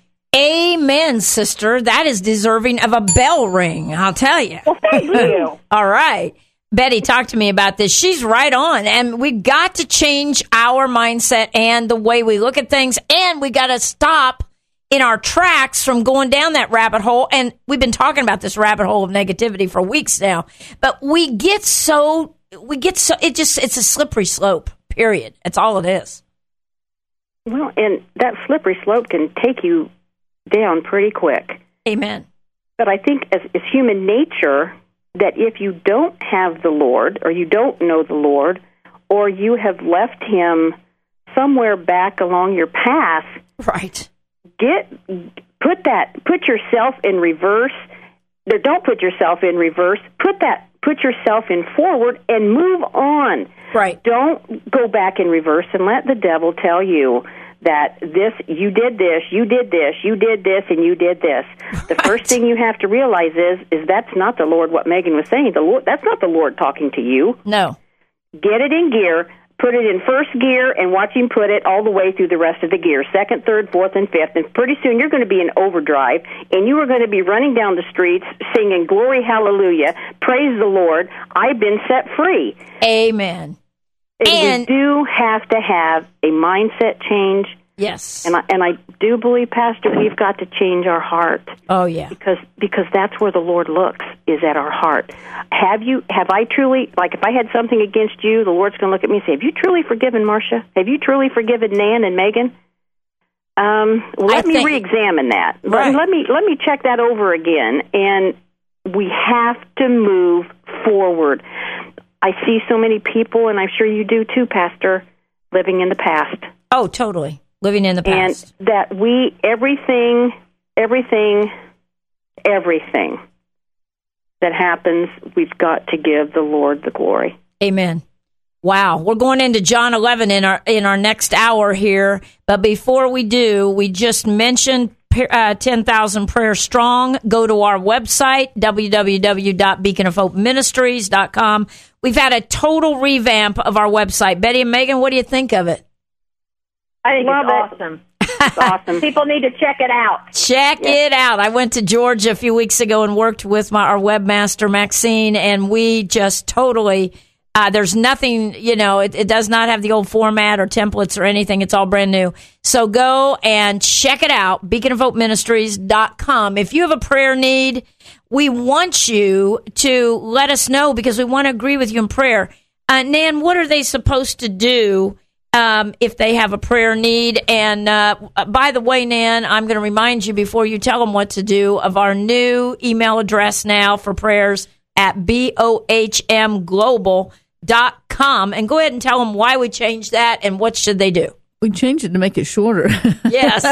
Amen, sister. That is deserving of a bell ring, I'll tell you. Well, thank you. All right. Betty, talk to me about this. She's right on. And we've got to change our mindset and the way we look at things. And we got to stop in our tracks from going down that rabbit hole. And we've been talking about this rabbit hole of negativity for weeks now. But we get so, we get so, it just, it's a slippery slope, period. That's all it is. Well, and that slippery slope can take you down pretty quick. Amen. But I think as, as human nature, that if you don't have the Lord, or you don't know the Lord, or you have left Him somewhere back along your path, Right. get put that put yourself in reverse. Or don't put yourself in reverse. Put that put yourself in forward and move on. Right. Don't go back in reverse and let the devil tell you that this, you did this, you did this, you did this, and you did this. The Right. first thing you have to realize is, is that's not the Lord, what Megan was saying. The Lord, that's not the Lord talking to you. No. Get it in gear, put it in first gear, and watch him put it all the way through the rest of the gears, second, third, fourth, and fifth. And pretty soon you're going to be in overdrive, and you are going to be running down the streets singing, glory, hallelujah, praise the Lord, I've been set free. Amen. And, And- we do have to have a mindset change. Yes. And I, and I do believe, Pastor, we've got to change our heart. Oh, yeah. Because because that's where the Lord looks, is at our heart. Have you? Have I truly, like if I had something against you, the Lord's going to look at me and say, have you truly forgiven Marcia? Have you truly forgiven Nan and Megan? Um, well, let I me think- re-examine that. Right. Let, let me let me check that over again. And we have to move forward. I see so many people, and I'm sure you do too, Pastor, living in the past. Oh, totally. Living in the past. And that we, everything, everything, everything that happens, we've got to give the Lord the glory. Amen. Wow. We're going into John eleven in our in our next hour here. But before we do, we just mentioned uh, ten thousand Prayer Strong. Go to our website, w w w dot beacon of hope ministries dot com. We've had a total revamp of our website. Betty and Megan, what do you think of it? I think Love it's it. awesome. It's awesome. People need to check it out. Check it out. I went to Georgia a few weeks ago and worked with my, our webmaster, Maxine, and we just totally, uh, there's nothing, you know, it, it does not have the old format or templates or anything. It's all brand new. So go and check it out, beacon of hope ministries dot com. If you have a prayer need, we want you to let us know because we want to agree with you in prayer. Uh, Nan, what are they supposed to do Um, if they have a prayer need? And uh, by the way, Nan, I'm going to remind you before you tell them what to do of our new email address now for prayers at B O H M global dot com. And go ahead and tell them why we changed that and what should they do. We changed it to make it shorter. Yes,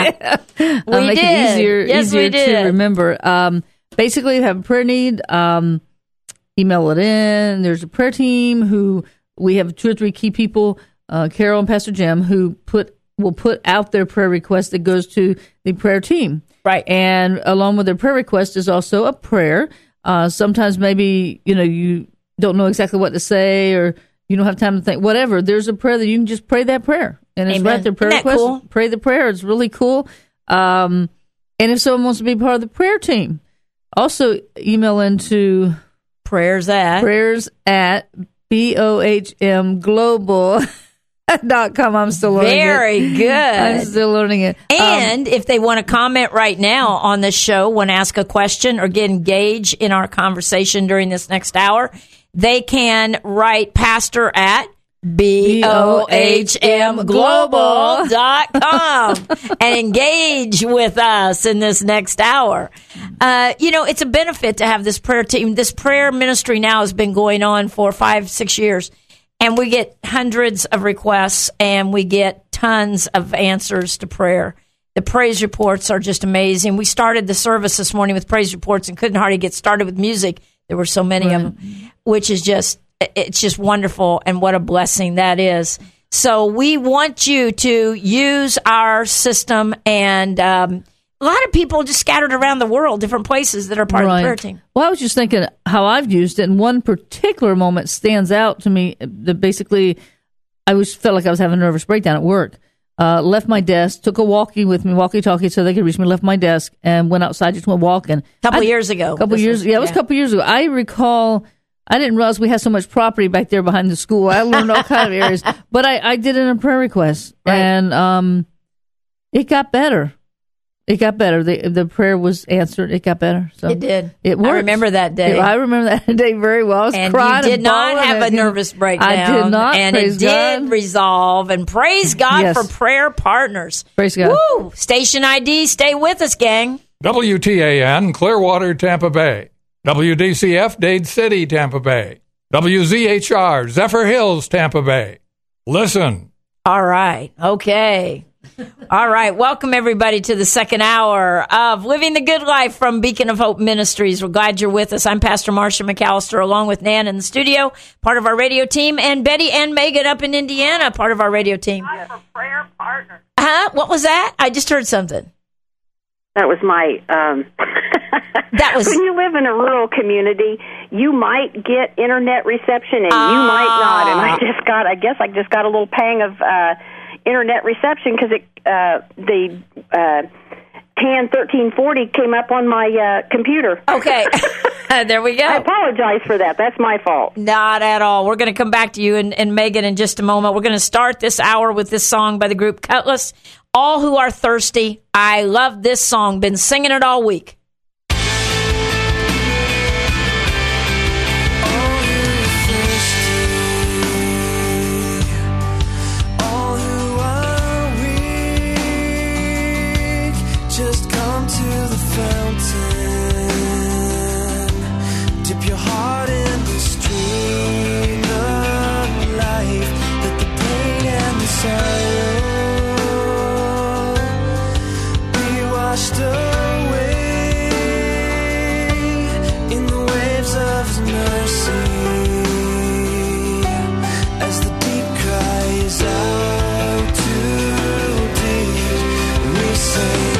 we uh, make did. it easier, yes, easier we did. to remember. Um, basically, if you have a prayer need, um, email it in. There's a prayer team who we have two or three key people. Uh, Carol and Pastor Jim, who put will put out their prayer request that goes to the prayer team. Right. And along with their prayer request is also a prayer. Uh, sometimes maybe, you know, you don't know exactly what to say or you don't have time to think, whatever. There's a prayer that you can just pray that prayer. And it's Amen. right there, prayer Isn't that request. cool? Pray the prayer. It's really cool. Um, and if someone wants to be part of the prayer team, also email into Prayers at. prayers at B O H M global dot com. I'm still learning Very it. good. I'm still learning it. Um, And if they want to comment right now on this show, want to ask a question or get engaged in our conversation during this next hour, they can write pastor at B O H M global dot com and engage with us in this next hour. Uh, you know, it's a benefit to have this prayer team. This prayer ministry now has been going on for five, six years. And we get hundreds of requests, and we get tons of answers to prayer. The praise reports are just amazing. We started the service this morning with praise reports and couldn't hardly get started with music. There were so many Right. of them, which is just, it's just wonderful, and what a blessing that is. So we want you to use our system, and um, a lot of people just scattered around the world, different places that are part of the prayer team. Well, I was just thinking how I've used it, and one particular moment stands out to me. That basically, I was felt like I was having a nervous breakdown at work. Uh, left my desk, took a walkie with me, walkie-talkie, so they could reach me. Left my desk and went outside, just went walking. A couple I- years ago. A couple This years, was- yeah, it was a couple years ago. I recall. I didn't realize we had so much property back there behind the school. I learned all kind of areas, but I, I did it in a prayer request, Right. and um, it got better. It got better. The the prayer was answered. It got better. So It did. It worked. I remember that day. I remember that day very well. I was And crying you did not bawling have a and- nervous breakdown. I did not. And praise it did God. resolve. And praise God Yes. for prayer partners. Praise God. Woo! Station I D, stay with us, gang. W T A N, Clearwater, Tampa Bay. W D C F, Dade City, Tampa Bay. W Z H R, Zephyr Hills, Tampa Bay. Listen. All right. Okay. All right. Welcome, everybody, to the second hour of Living the Good Life from Beacon of Hope Ministries. We're glad you're with us. I'm Pastor Marsha McAllister, along with Nan in the studio, part of our radio team, and Betty and Megan up in Indiana, part of our radio team. I'm a prayer partner. Huh? What was that? I just heard something. That was my. Um, that was when you live in a rural community, you might get internet reception, and uh, you might not. And I just got. I guess I just got a little pang of uh, internet reception because it uh, the uh, T A N thirteen forty came up on my uh, computer. Okay, there we go. I apologize for that. That's my fault. Not at all. We're going to come back to you and, and Megan in just a moment. We're going to start this hour with this song by the group Cutlass. All Who Are Thirsty. I love this song. Been singing it all week. Just come to the fountain. Dip your heart in the stream of life. Let the pain and the sorrow be washed away in the waves of His mercy. As the deep cries out too deep, we sing.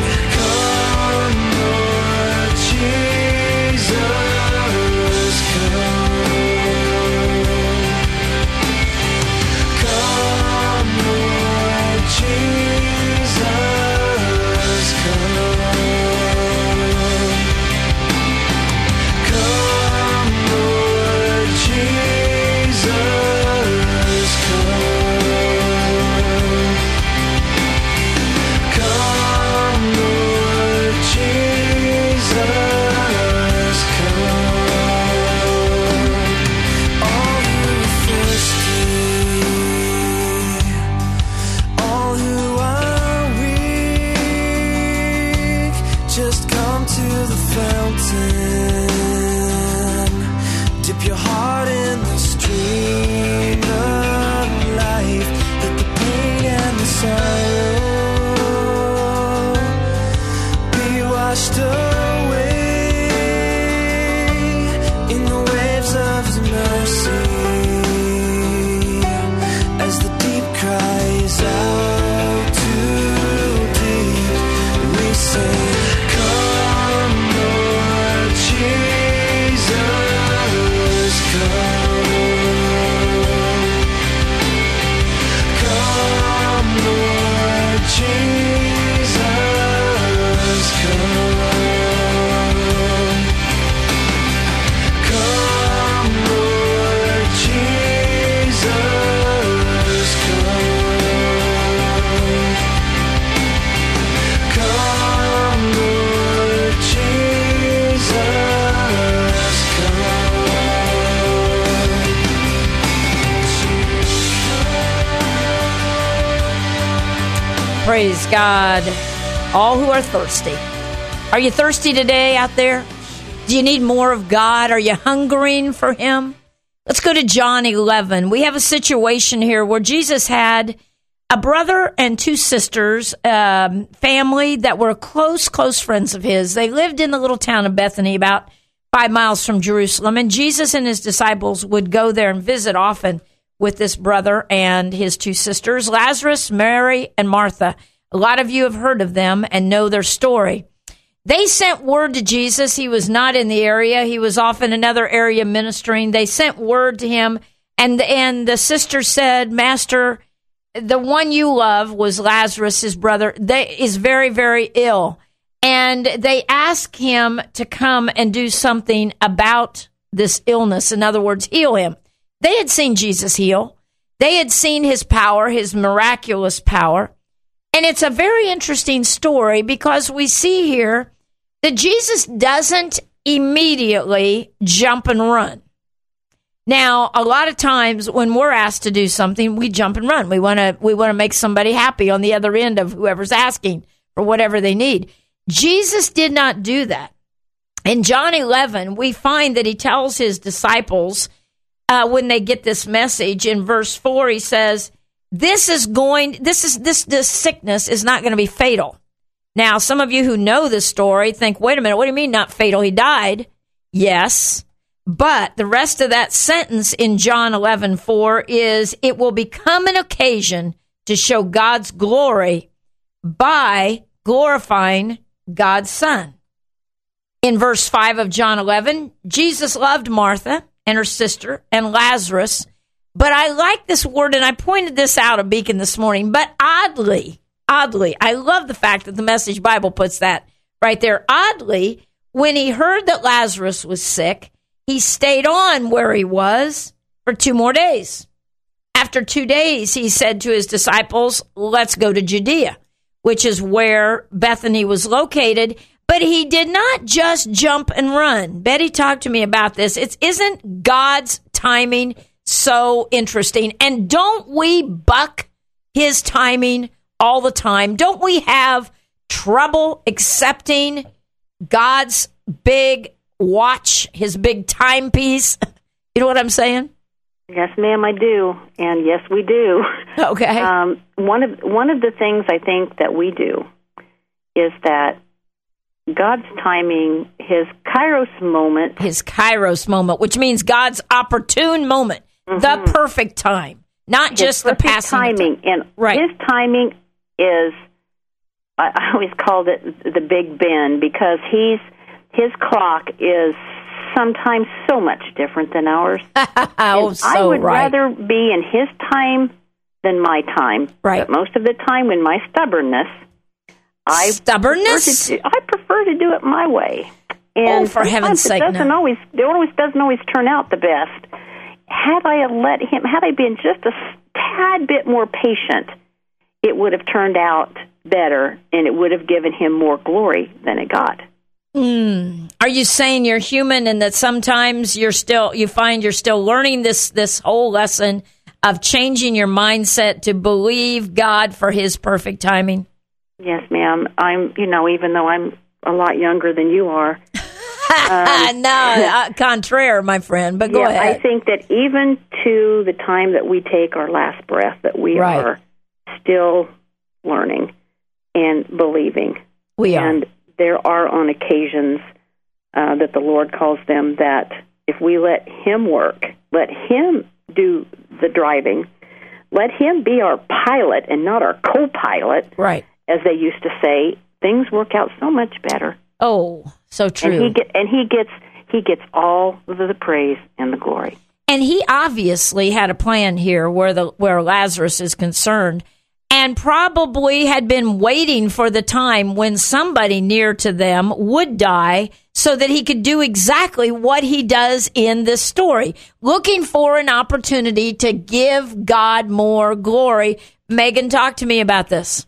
Dip your heart in the stream of life. Let the pain and the sorrow be washed away in the waves of His mercy. As the deep cries out too deep, we sing. Praise God. All who are thirsty. Are you thirsty today out there? Do you need more of God? Are you hungering for Him? Let's go to John eleven. We have a situation here where Jesus had a brother and two sisters, um, family that were close, close friends of his. They lived in the little town of Bethany, about five miles from Jerusalem. And Jesus and His disciples would go there and visit often with this brother and his two sisters, Lazarus, Mary, and Martha. A lot of you have heard of them and know their story. They sent word to Jesus. He was not in the area. He was off in another area ministering. They sent word to Him, and, and the sister said, Master, the one you love was Lazarus, his brother, they, is very, very ill. And they asked Him to come and do something about this illness. In other words, heal him. They had seen Jesus heal. They had seen His power, His miraculous power. And it's a very interesting story because we see here that Jesus doesn't immediately jump and run. Now, a lot of times when we're asked to do something, we jump and run. We want to we want to make somebody happy on the other end of whoever's asking for whatever they need. Jesus did not do that. In John eleven, we find that He tells His disciples, Uh, when they get this message, in verse four, He says, this is going, this is, this, this sickness is not going to be fatal. Now, some of you who know this story think, wait a minute, what do you mean not fatal? He died. Yes. But the rest of that sentence in John eleven four is, it will become an occasion to show God's glory by glorifying God's Son. In verse five of John eleven, Jesus loved Martha and her sister and Lazarus. But I like this word, and I pointed this out at Beacon this morning, but oddly, oddly, I love the fact that the Message Bible puts that right there. Oddly, when he heard that Lazarus was sick, he stayed on where he was for two more days. After two days, he said to his disciples, let's go to Judea, which is where Bethany was located. But he did not just jump and run. Betty talked to me about this. It isn't God's timing so interesting? And don't we buck his timing all the time? Don't we have trouble accepting God's big watch, his big timepiece? You know what I'm saying? Yes, ma'am, I do, and yes, we do. Okay. Um, one of one of the things I think that we do is that God's timing, his Kairos moment, his Kairos moment, which means God's opportune moment, mm-hmm. the perfect time, not his just the passing timing. Time. And right. his timing is, I, I always called it the Big Ben, because he's his clock is sometimes so much different than ours. oh, so I would right. rather be in his time than my time. Right. But most of the time, in my stubbornness, I stubbornness, prefer to do, I prefer to do it my way. And oh, for heaven's sake, it doesn't no. always. It always doesn't always turn out the best. Had I let him, had I been just a tad bit more patient, it would have turned out better, and it would have given him more glory than it got. Mm. Are you saying you're human and that sometimes you're still, you find you're still learning this, this whole lesson of changing your mindset to believe God for his perfect timing? Yes, ma'am. I'm, you know, even though I'm a lot younger than you are. um, no, uh, contraire, my friend, but go yeah, ahead. I think that even to the time that we take our last breath, that we right. are still learning and believing. We are. And there are on occasions uh, that the Lord calls them that if we let him work, let him do the driving, let him be our pilot and not our co-pilot, right? As they used to say, things work out so much better. Oh, so true. And he get, and he gets he gets all of the praise and the glory. And he obviously had a plan here where the where Lazarus is concerned, and probably had been waiting for the time when somebody near to them would die so that he could do exactly what he does in this story, looking for an opportunity to give God more glory. Megan, talk to me about this.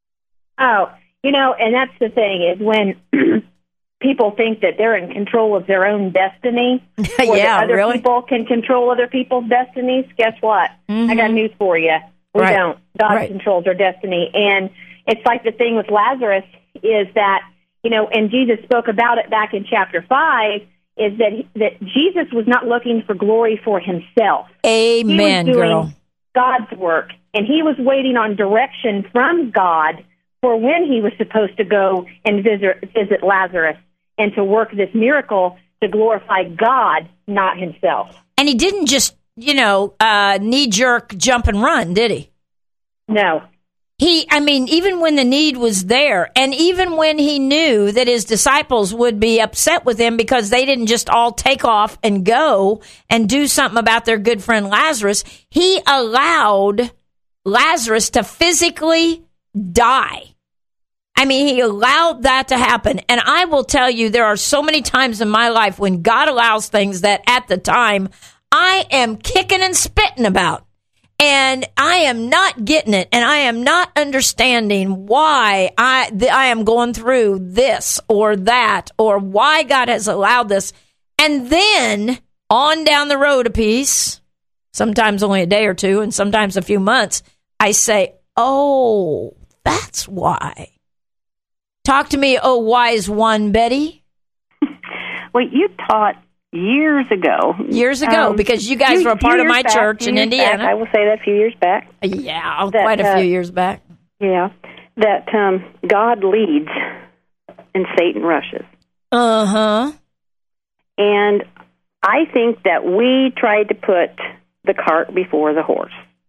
Oh, you know, and that's the thing, is when people think that they're in control of their own destiny, or yeah, that other really? people can control other people's destinies, guess what? Mm-hmm. I got news for you. We right. don't. God right. controls our destiny. And it's like the thing with Lazarus is that, you know, and Jesus spoke about it back in chapter five, is that he, that Jesus was not looking for glory for himself. Amen, he was doing girl. God's work, and he was waiting on direction from God for when he was supposed to go and visit, visit Lazarus and to work this miracle to glorify God, not himself. And he didn't just, you know, uh, knee-jerk jump and run, did he? No. He, I mean, even when the need was there, and even when he knew that his disciples would be upset with him because they didn't just all take off and go and do something about their good friend Lazarus, he allowed Lazarus to physically die. I mean, he allowed that to happen. And I will tell you, there are so many times in my life when God allows things that at the time I am kicking and spitting about. And I am not getting it. And I am not understanding why I, th- I am going through this or that, or why God has allowed this. And then on down the road a piece, sometimes only a day or two, and sometimes a few months, I say, oh, that's why. Talk to me, oh, wise one, Betty. Well, you taught years ago. Years ago, um, because you guys few- were a part few of my years back, church few in years Indiana. back, I will say that a few years back. Yeah, That, quite a uh, few years back. Yeah, that um, God leads and Satan rushes. Uh huh. And I think that we tried to put the cart before the horse.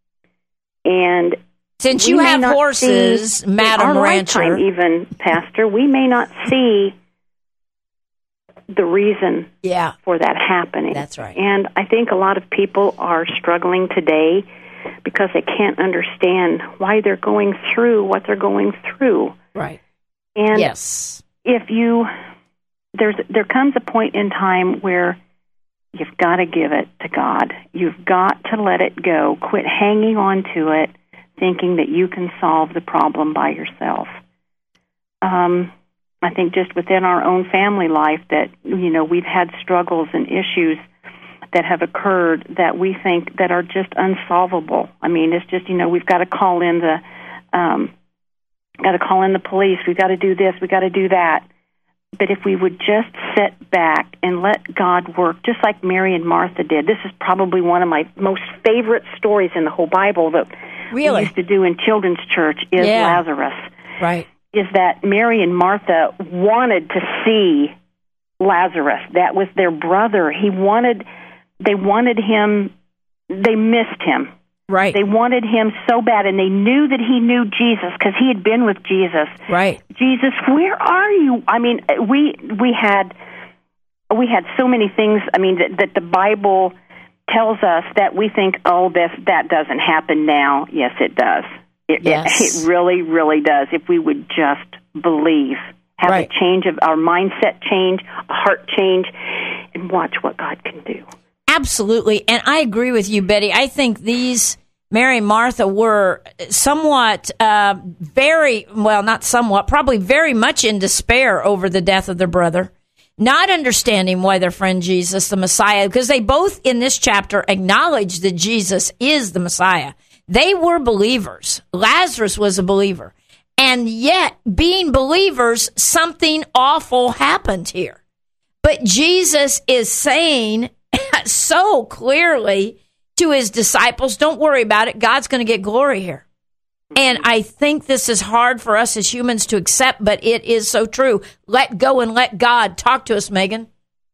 And Since we you may have not horses, see, in Madam our Rancher. lifetime even, Pastor, we may not see the reason Yeah, for that happening. That's right. And I think a lot of people are struggling today because they can't understand why they're going through what they're going through. right. And Yes. if you there's there comes a point in time where you've got to give it to God. You've got to let it go. Quit hanging on to it, thinking that you can solve the problem by yourself. Um, I think just within our own family life that, you know, we've had struggles and issues that have occurred that we think that are just unsolvable. I mean, it's just, you know, we've got to call in the, um, got to call in the police. We've got to do this. We've got to do that. But if we would just sit back and let God work, just like Mary and Martha did. This is probably one of my most favorite stories in the whole Bible that Really? we used to do in children's church is Yeah. Lazarus. Right. Is that Mary and Martha wanted to see Lazarus. That was their brother. He wanted, they wanted him, they missed him. Right. They wanted him so bad, and they knew that he knew Jesus because he had been with Jesus. Right. Jesus, where are you? I mean, we we had we had so many things. I mean, that, that the Bible tells us that we think, oh, this that doesn't happen now. Yes, it does. It, Yes. it, it really, really does. If we would just believe, have Right. a change of our mindset, change, a heart change, and watch what God can do. Absolutely. And I agree with you, Betty. I think these, Mary and Martha, were somewhat, uh, very, well, not somewhat, probably very much in despair over the death of their brother, not understanding why their friend Jesus, the Messiah, because they both in this chapter acknowledge that Jesus is the Messiah. They were believers. Lazarus was a believer. And yet, being believers, something awful happened here. But Jesus is saying so clearly to his disciples, don't worry about it. God's going to get glory here. And I think this is hard for us as humans to accept, but it is so true. Let go and let God. Talk to us, Megan.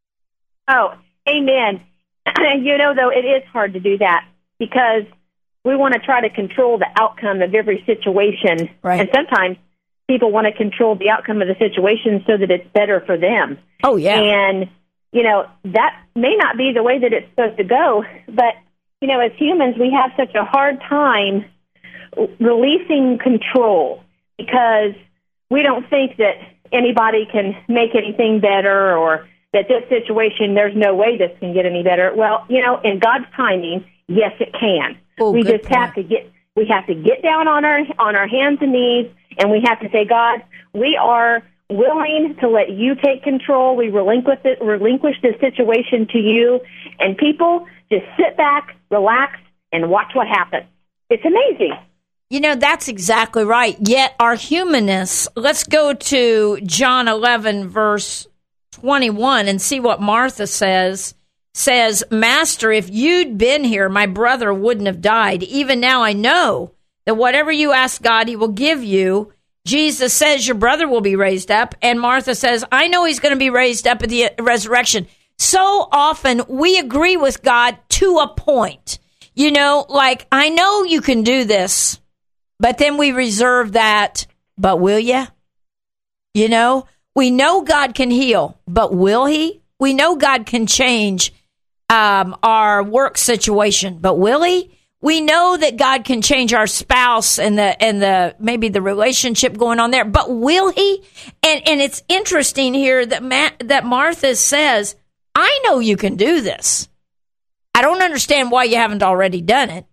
Oh, amen. You know, though, it is hard to do that because we want to try to control the outcome of every situation. Right. And sometimes people want to control the outcome of the situation so that it's better for them. Oh, yeah. And, you know, that may not be the way that it's supposed to go. But, you know, as humans, we have such a hard time releasing control because we don't think that anybody can make anything better or that this situation, there's no way this can get any better. Well, you know, in God's timing, yes, it can. Oh, we good just have point. to get we have to get down on our on our hands and knees, and we have to say, God, we are willing to let you take control. We relinquish it, relinquish the situation to you, and people just sit back, relax, and watch what happens. It's amazing. You know, that's exactly right. Yet our humanness, let's go to John eleven, verse twenty-one, and see what Martha says. Says, Master, if you'd been here, my brother wouldn't have died. Even now I know that whatever you ask God, he will give you. Jesus says your brother will be raised up. And Martha says, I know he's going to be raised up at the resurrection. So often we agree with God to a point. You know, like, I know you can do this, but then we reserve that, but will you? You know, we know God can heal, but will he? We know God can change um, our work situation, but will he? We know that God can change our spouse and the and the maybe the relationship going on there, but will he? And and it's interesting here that Ma- that Martha says, I know you can do this. I don't understand why you haven't already done it.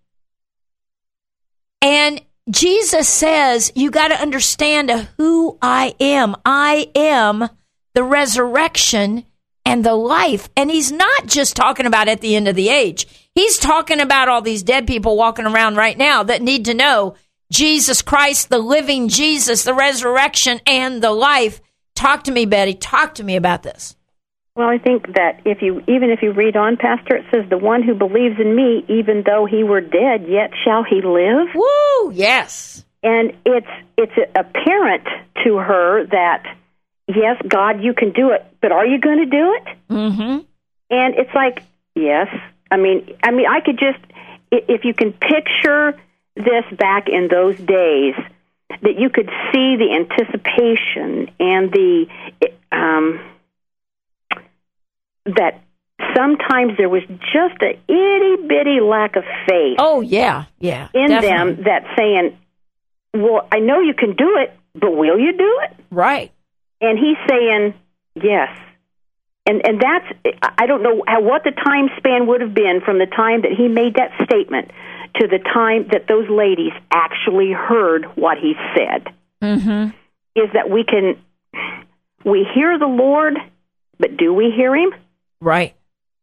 And Jesus says, you got to understand who I am. I am the resurrection and the life. And he's not just talking about at the end of the age. He's talking about all these dead people walking around right now that need to know Jesus Christ, the living Jesus, the resurrection and the life. Talk to me, Betty. Talk to me about this. Well, I think that if you, even if you read on, Pastor, it says, the one who believes in me, even though he were dead, yet shall he live. Woo, yes. And it's it's apparent to her that, yes, God, you can do it, but are you going to do it? Mm-hmm. And it's like, yes. I mean, I mean, I could just, i- if you can picture this back in those days, that you could see the anticipation and the, um, that sometimes there was just a itty bitty lack of faith Oh, yeah, yeah. in definitely. them, that saying, well, I know you can do it, but will you do it? Right. And he's saying, yes. And and that's, I don't know how, what the time span would have been from the time that he made that statement to the time that those ladies actually heard what he said. Mm-hmm. Is that we can, we hear the Lord, but do we hear him? Right.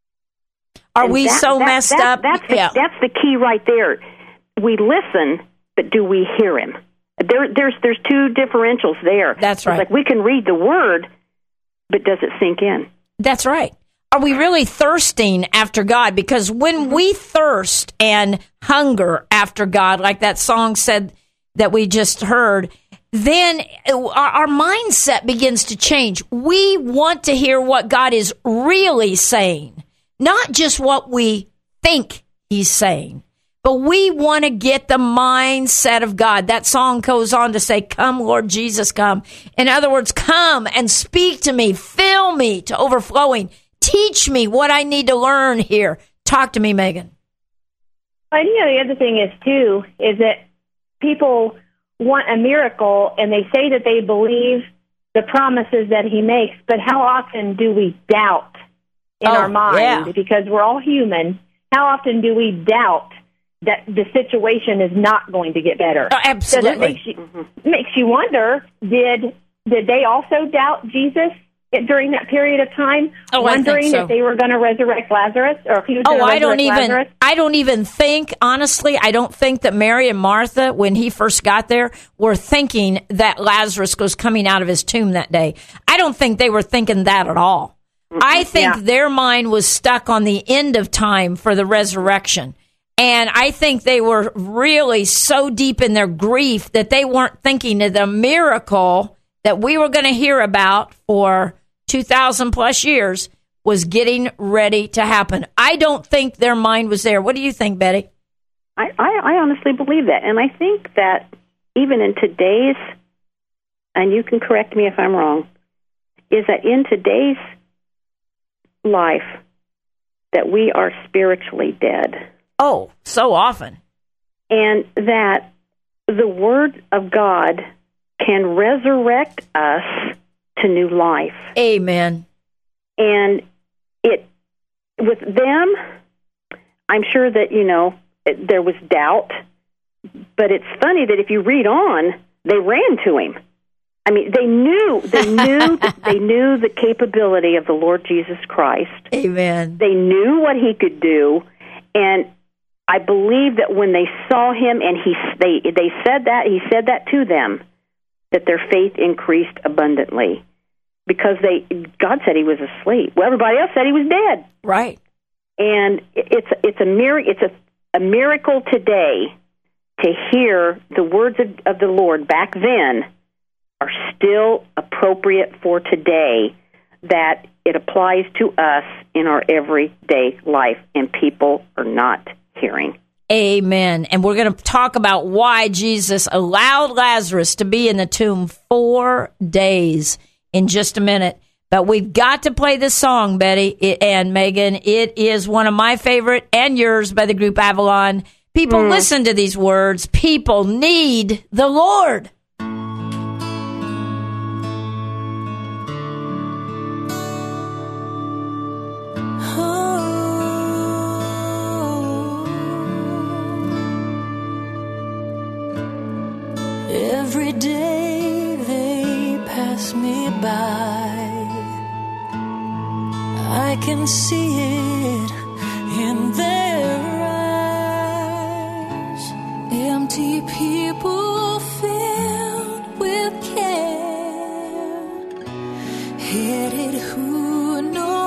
Are And we that- so that- messed that- up? That's the, yeah. that's the key right there. We listen, but do we hear him? There, there's there's two differentials there. That's right. It's like we can read the word, but does it sink in? That's right. Are we really thirsting after God? Because when we thirst and hunger after God, like that song said that we just heard, then our, our mindset begins to change. We want to hear what God is really saying, not just what we think he's saying, but we want to get the mindset of God. That song goes on to say, come, Lord Jesus, come. In other words, come and speak to me, fill me to overflowing. Teach me what I need to learn here. Talk to me, Megan. Well, you know, the other thing is, too, is that people want a miracle, and they say that they believe the promises that he makes, but how often do we doubt in Oh, our mind? yeah. Because we're all human. How often do we doubt that the situation is not going to get better? Oh, So that absolutely. makes you, makes you wonder, did did they also doubt Jesus during that period of time, Oh, I think wondering so. if they were going to resurrect Lazarus, or if he was going Oh, to I don't resurrect even. Lazarus? I don't even think. Honestly, I don't think that Mary and Martha, when he first got there, were thinking that Lazarus was coming out of his tomb that day. I don't think they were thinking that at all. I think Yeah. their mind was stuck on the end of time for the resurrection. And I think they were really so deep in their grief that they weren't thinking of the miracle that we were going to hear about for two thousand plus years was getting ready to happen. I don't think their mind was there. What do you think, Betty? I, I, I honestly believe that. And I think that even in today's, and you can correct me if I'm wrong, is that in today's life that we are spiritually dead. Oh, so often. And that the Word of God can resurrect us to new life. Amen. And it, with them, I'm sure that, you know, it, there was doubt. But it's funny that if you read on, they ran to him. I mean, they knew, they knew, they knew the capability of the Lord Jesus Christ. Amen. They knew what he could do, and I believe that when they saw him, and he, they, they said that he said that to them, that their faith increased abundantly, because they, God said he was asleep. Well, everybody else said he was dead, Right. and it's it's a mir- it's a, a miracle today to hear the words of, of the Lord back then are still appropriate for today, that it applies to us in our everyday life, and people are not hearing. Amen. And we're going to talk about why Jesus allowed Lazarus to be in the tomb four days in just a minute. But we've got to play this song, Betty it, and Megan. It is one of my favorite and yours by the group Avalon. People, Mm. listen to these words. People need the Lord. Every day they pass me by, I can see it in their eyes. Empty people filled with care, headed who knows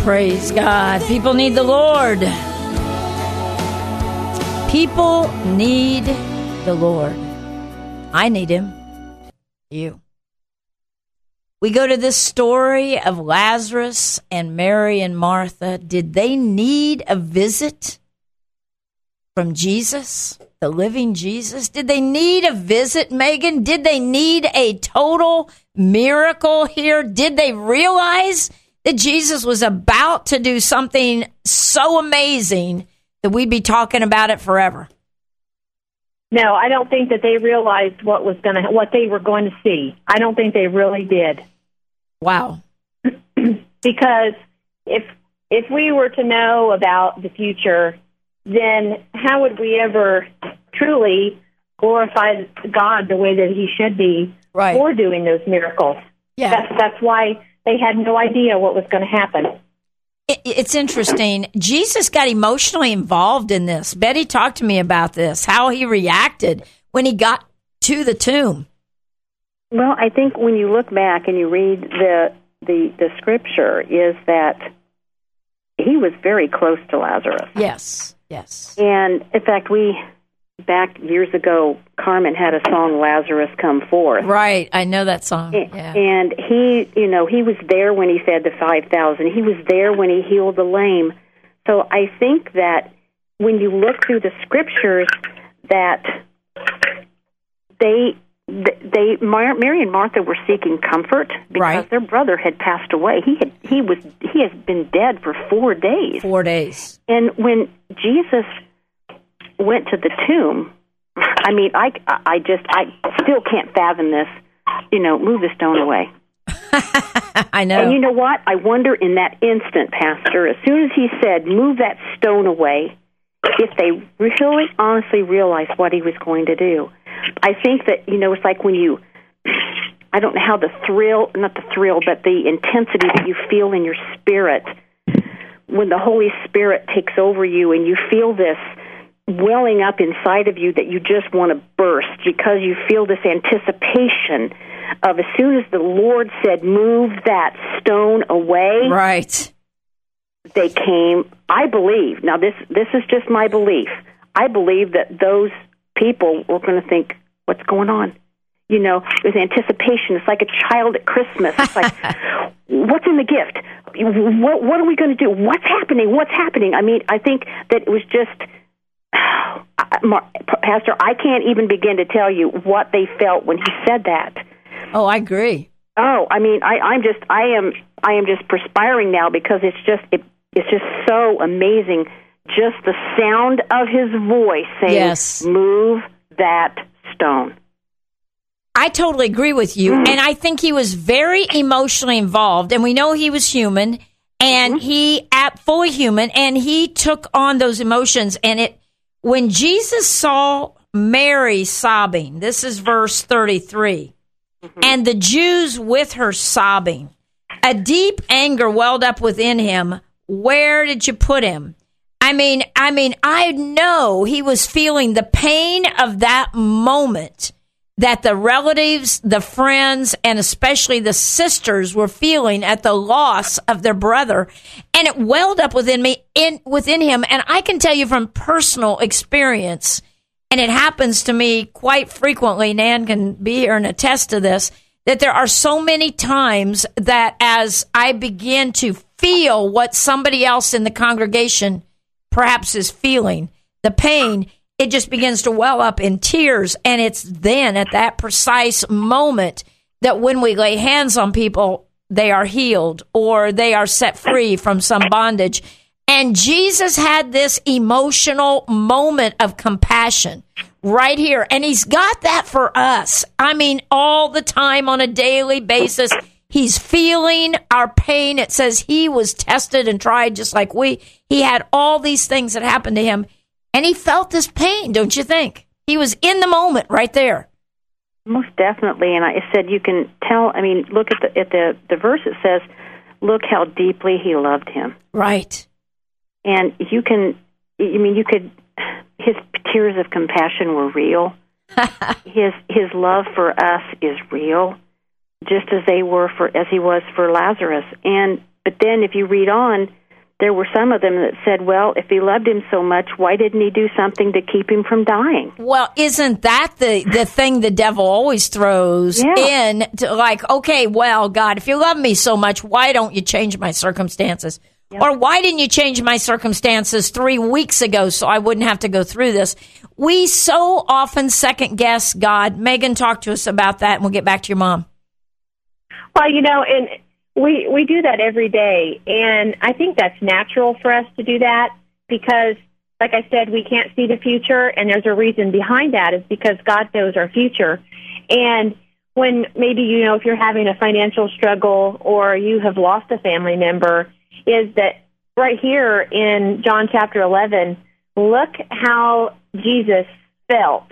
Praise God. People need the Lord. People need the Lord. I need him. You. We go to this story of Lazarus and Mary and Martha. Did they need a visit from Jesus, the living Jesus? Did they need a visit, Megan? Did they need a total miracle here? Did they realize that Jesus was about to do something so amazing that we'd be talking about it forever? No, I don't think that they realized what was going to, what they were going to see. I don't think they really did. Wow. Because if if we were to know about the future, then how would we ever truly glorify God the way that he should be right. for doing those miracles? Yeah. That's, that's why they had no idea what was going to happen. It, it's interesting. Jesus got emotionally involved in this. Betty talked to me about this, how he reacted when he got to the tomb. Well, I think when you look back and you read the the, the scripture, is that he was very close to Lazarus. Yes, yes. And, in fact, we, back years ago, Carmen had a song, Lazarus Come Forth. Right, I know that song. Yeah. And he, you know, he was there when he fed the five thousand. He was there when he healed the lame. So I think that when you look through the scriptures, that they... They Mary and Martha were seeking comfort because right. their brother had passed away. He had he was he has been dead for four days. Four days. And when Jesus went to the tomb, I mean, I I just I still can't fathom this. You know, move the stone away. I know. And you know what? I wonder in that instant, Pastor, as soon as he said, "Move that stone away," if they really honestly realized what he was going to do. I think that, you know, it's like when you, I don't know how the thrill, not the thrill, but the intensity that you feel in your spirit when the Holy Spirit takes over you and you feel this welling up inside of you that you just want to burst because you feel this anticipation of as soon as the Lord said, move that stone away. Right. They came, I believe, now this, this is just my belief, I believe that those people were going to think, what's going on? You know, there's anticipation. It's like a child at Christmas. It's like, what's in the gift? What, what are we going to do? What's happening? What's happening? I mean, I think that it was just, Pastor, I can't even begin to tell you what they felt when he said that. Oh, I agree. Oh, I mean, I, I'm just, I am, I am just perspiring now because it's just, it, it's just so amazing. Just the sound of his voice saying, yes. move that stone. I totally agree with you. Mm. And I think he was very emotionally involved. And we know he was human and mm-hmm. he, at fully human, and he took on those emotions. And it, when Jesus saw Mary sobbing, this is verse thirty-three, mm-hmm. and the Jews with her sobbing, a deep anger welled up within him. Where did you put him? I mean, I mean, I know he was feeling the pain of that moment that the relatives, the friends, and especially the sisters were feeling at the loss of their brother. And it welled up within me, in within him. And I can tell you from personal experience, and it happens to me quite frequently, Nan can be here and attest to this, that there are so many times that as I begin to feel what somebody else in the congregation perhaps is feeling, the pain, it just begins to well up in tears. And it's then at that precise moment that when we lay hands on people, they are healed or they are set free from some bondage. And Jesus had this emotional moment of compassion right here. And he's got that for us. I mean, all the time on a daily basis. He's feeling our pain. It says he was tested and tried just like we. He had all these things that happened to him, and he felt this pain, don't you think? He was in the moment right there. Most definitely, and I said you can tell, I mean, look at the at the, the verse. It says, look how deeply he loved him. Right. And you can, I mean, you could, his tears of compassion were real. his his love for us is real. Just as they were for, as he was for Lazarus. And But then if you read on, there were some of them that said, well, if he loved him so much, why didn't he do something to keep him from dying? Well, isn't that the, the thing the devil always throws Yeah. in? To like, okay, well, God, if you love me so much, why don't you change my circumstances? Yep. Or why didn't you change my circumstances three weeks ago so I wouldn't have to go through this? We so often second guess God. Megan, talk to us about that, and we'll get back to your mom. Well, you know, and we we do that every day, and I think that's natural for us to do that because, like I said, we can't see the future, and there's a reason behind that is because God knows our future. And when maybe, you know, if you're having a financial struggle or you have lost a family member, is that right here in John chapter eleven, look how Jesus felt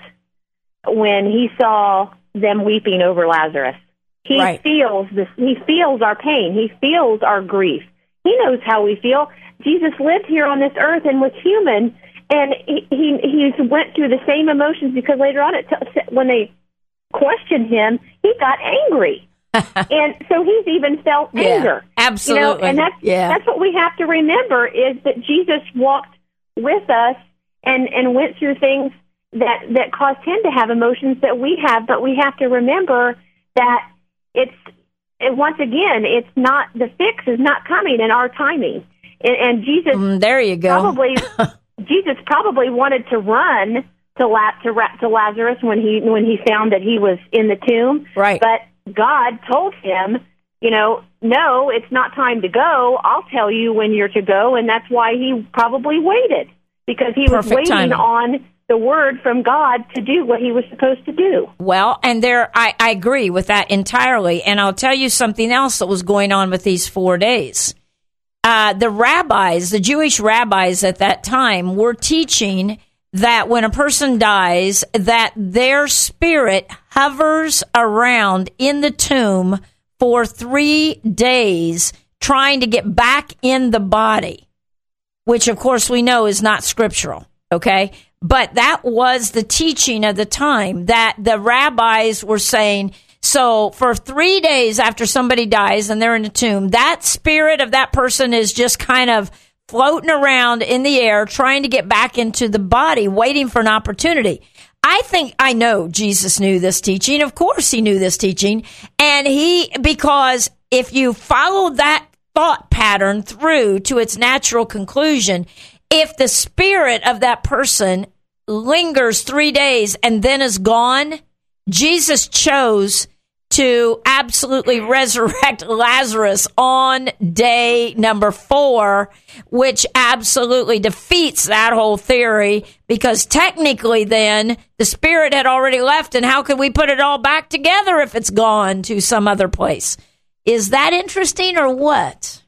when he saw them weeping over Lazarus. He Right. feels this. He feels our pain. He feels our grief. He knows how we feel. Jesus lived here on this earth and was human, and he he, he went through the same emotions because later on, it t- when they questioned him, he got angry, and so he's even felt Yeah, anger. absolutely. You know, and that's Yeah. that's what we have to remember is that Jesus walked with us and and went through things that that caused him to have emotions that we have, but we have to remember that. It's and once again, it's not the fix is not coming in our timing, and, and Jesus. Mm, there you go. Probably, Jesus probably wanted to run to La, to, Ra- to Lazarus when he when he found that he was in the tomb. Right. But God told him, you know, no, it's not time to go. I'll tell you when you're to go, and that's why he probably waited because he was Perfect waiting timing. on the word from God to do what he was supposed to do. Well, and there, I, I agree with that entirely. And I'll tell you something else that was going on with these four days. Uh, the rabbis, the Jewish rabbis at that time, were teaching that when a person dies, that their spirit hovers around in the tomb for three days, trying to get back in the body, which, of course, we know is not scriptural. Okay. But that was the teaching of the time, that the rabbis were saying, so for three days after somebody dies and they're in a tomb, that spirit of that person is just kind of floating around in the air, trying to get back into the body, waiting for an opportunity. I think, I know Jesus knew this teaching. Of course he knew this teaching. And he, because if you follow that thought pattern through to its natural conclusion, if the spirit of that person lingers three days and then is gone, Jesus chose to absolutely resurrect Lazarus on day number four, which absolutely defeats that whole theory, because technically then the spirit had already left, and how could we put it all back together if it's gone to some other place? Is that interesting or what?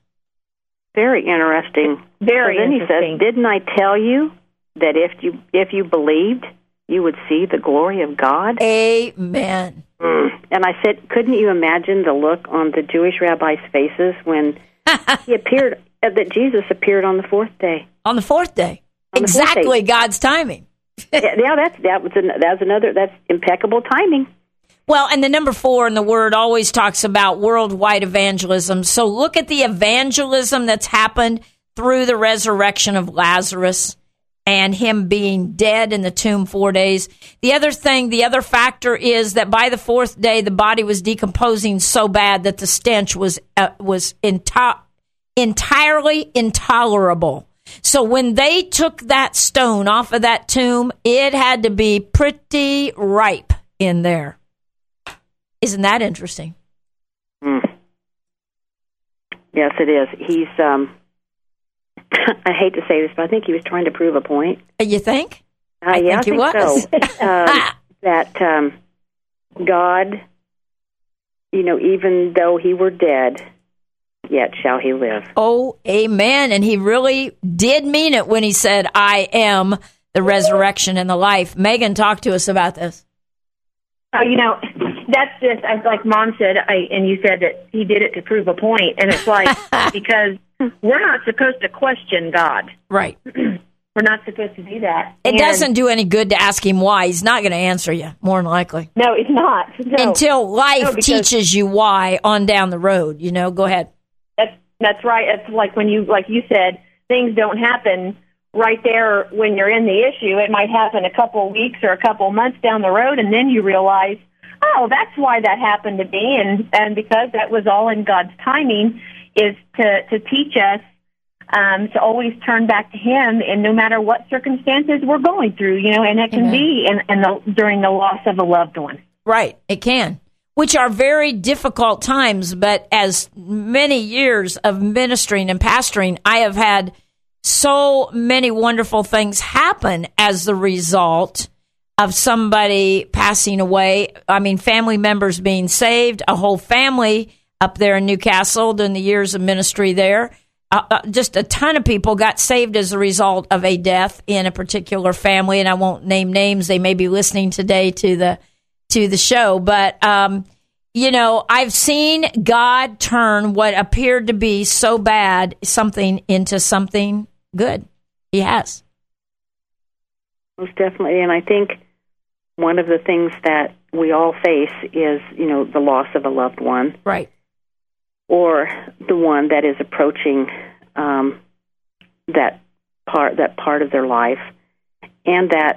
Very interesting. Very so then interesting. he says, didn't I tell you that if you if you believed, you would see the glory of God? Amen. Mm. And I said, couldn't you imagine the look on the Jewish rabbis' faces when he appeared, uh, that Jesus appeared on the fourth day? On the fourth day. On the fourth Exactly day. God's timing. yeah, yeah, that's that was an, that's another that's impeccable timing. Well, and the number four in the word always talks about worldwide evangelism. So look at the evangelism that's happened through the resurrection of Lazarus and him being dead in the tomb four days. The other thing, the other factor is that by the fourth day, the body was decomposing so bad that the stench was uh, was enti- entirely intolerable. So when they took that stone off of that tomb, it had to be pretty ripe in there. Isn't that interesting? Mm. Yes, it is. He's, um, I hate to say this, but I think he was trying to prove a point. You think? Uh, I yeah, think he I think was. so. um, that um, God, you know, even though he were dead, yet shall he live. Oh, amen. And he really did mean it when he said, I am the resurrection and the life. Megan, talk to us about this. Oh, you know, that's just, I- like Mom said, I, and you said that he did it to prove a point, and it's like, because we're not supposed to question God. Right. We're not supposed to do that. It And- doesn't do any good to ask him why. He's not going to answer you, more than likely. No, it's not. No. Until life No, because teaches you why on down the road. You know, go ahead. That's, That's right. It's like when you, like you said, things don't happen right there when you're in the issue. It might happen a couple of weeks or a couple of months down the road, and then you realize, oh, that's why that happened to me, and and because that was all in God's timing, is to to teach us um, to always turn back to Him, and no matter what circumstances we're going through, you know, and it can Amen. be in, in the, during the loss of a loved one. Right, it can, which are very difficult times, but as many years of ministering and pastoring, I have had so many wonderful things happen as the result of somebody passing away. I mean, family members being saved, a whole family up there in Newcastle during the years of ministry there. Uh, uh, just a ton of people got saved as a result of a death in a particular family, and I won't name names. They may be listening today to the to the show, but um, you know, I've seen God turn what appeared to be so bad something into something good. He has. Most definitely, and I think one of the things that we all face is, you know, the loss of a loved one. Right. Or the one that is approaching um, that part that part of their life, and that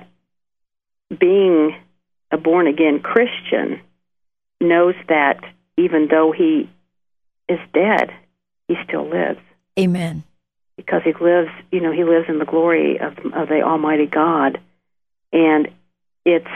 being a born-again Christian knows that even though he is dead, he still lives. Amen. Because he lives, you know, he lives in the glory of, of the Almighty God. And it's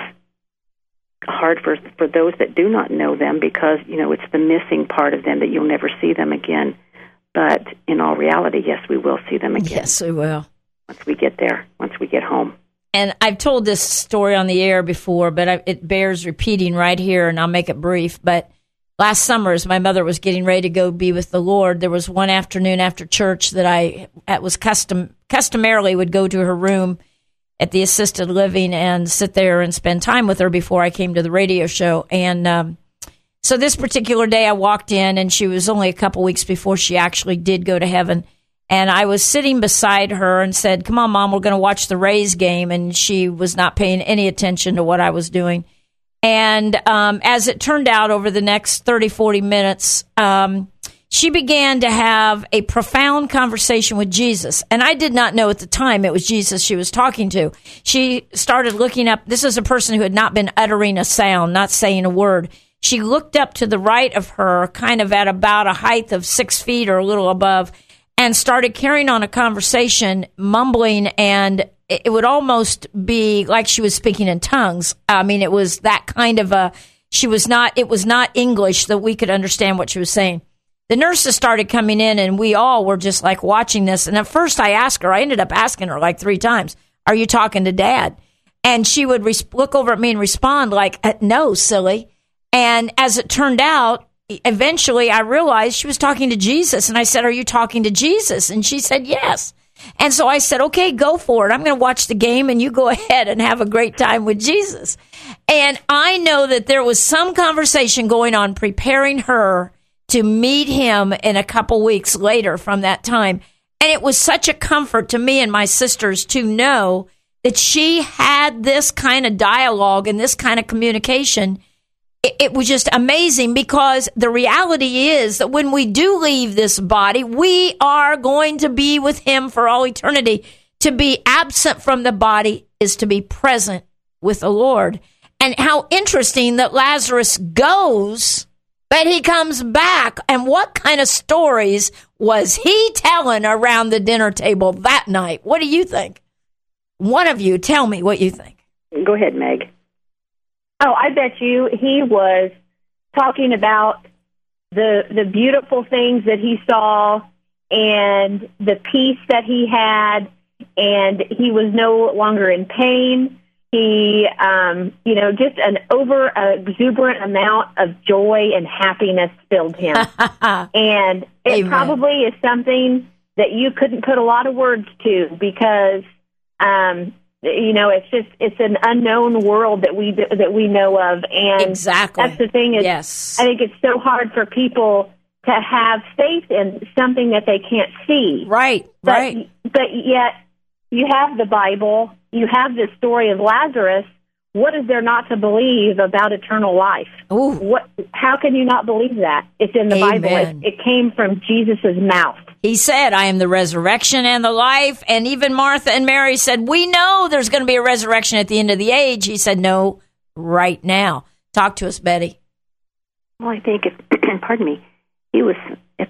hard for for those that do not know them, because, you know, it's the missing part of them that you'll never see them again. But in all reality, yes, we will see them again. Yes, we will. Once we get there, once we get home. And I've told this story on the air before, but I, it bears repeating right here, and I'll make it brief. But last summer, as my mother was getting ready to go be with the Lord, there was one afternoon after church that I that was custom customarily would go to her room at the assisted living and sit there and spend time with her before I came to the radio show. And um, so this particular day, I walked in, and she was only a couple weeks before she actually did go to heaven. And I was sitting beside her and said, "Come on, Mom, we're going to watch the Rays game." And she was not paying any attention to what I was doing. And um, as it turned out, over the next thirty, forty minutes, um, she began to have a profound conversation with Jesus. And I did not know at the time it was Jesus she was talking to. She started looking up. This is a person who had not been uttering a sound, not saying a word. She looked up to the right of her, kind of at about a height of six feet or a little above, and started carrying on a conversation, mumbling, and it would almost be like she was speaking in tongues. I mean, it was that kind of a, she was not, it was not English that we could understand what she was saying. The nurses started coming in, and we all were just like watching this. And at first I asked her, I ended up asking her like three times, "Are you talking to Dad?" And she would res- look over at me and respond like, "No, silly." And as it turned out, eventually I realized she was talking to Jesus. And I said, "Are you talking to Jesus?" And she said, "Yes." And so I said, "Okay, go for it. I'm going to watch the game, and you go ahead and have a great time with Jesus." And I know that there was some conversation going on preparing her to meet him in a couple weeks later from that time. And it was such a comfort to me and my sisters to know that she had this kind of dialogue and this kind of communication. It, it was just amazing, because the reality is that when we do leave this body, we are going to be with him for all eternity. To be absent from the body is to be present with the Lord. And how interesting that Lazarus goes, but he comes back. And what kind of stories was he telling around the dinner table that night? What do you think? One of you, tell me what you think. Go ahead, Meg. Oh, I bet you he was talking about the the beautiful things that he saw and the peace that he had, and he was no longer in pain. He, um, you know, just an over exuberant amount of joy and happiness filled him. And it Amen. probably is something that you couldn't put a lot of words to, because, um, you know, it's just, it's an unknown world that we, that we know of. And Exactly. that's the thing is, Yes. I think it's so hard for people to have faith in something that they can't see. Right, But, right. but yet you have the Bible, you have the story of Lazarus, what is there not to believe about eternal life? Ooh. What? How can you not believe that? It's in the Amen. Bible. It, it came from Jesus' mouth. He said, I am the resurrection and the life. And even Martha and Mary said, we know there's going to be a resurrection at the end of the age. He said, no, right now. Talk to us, Betty. Well, I think if, pardon me, he was, if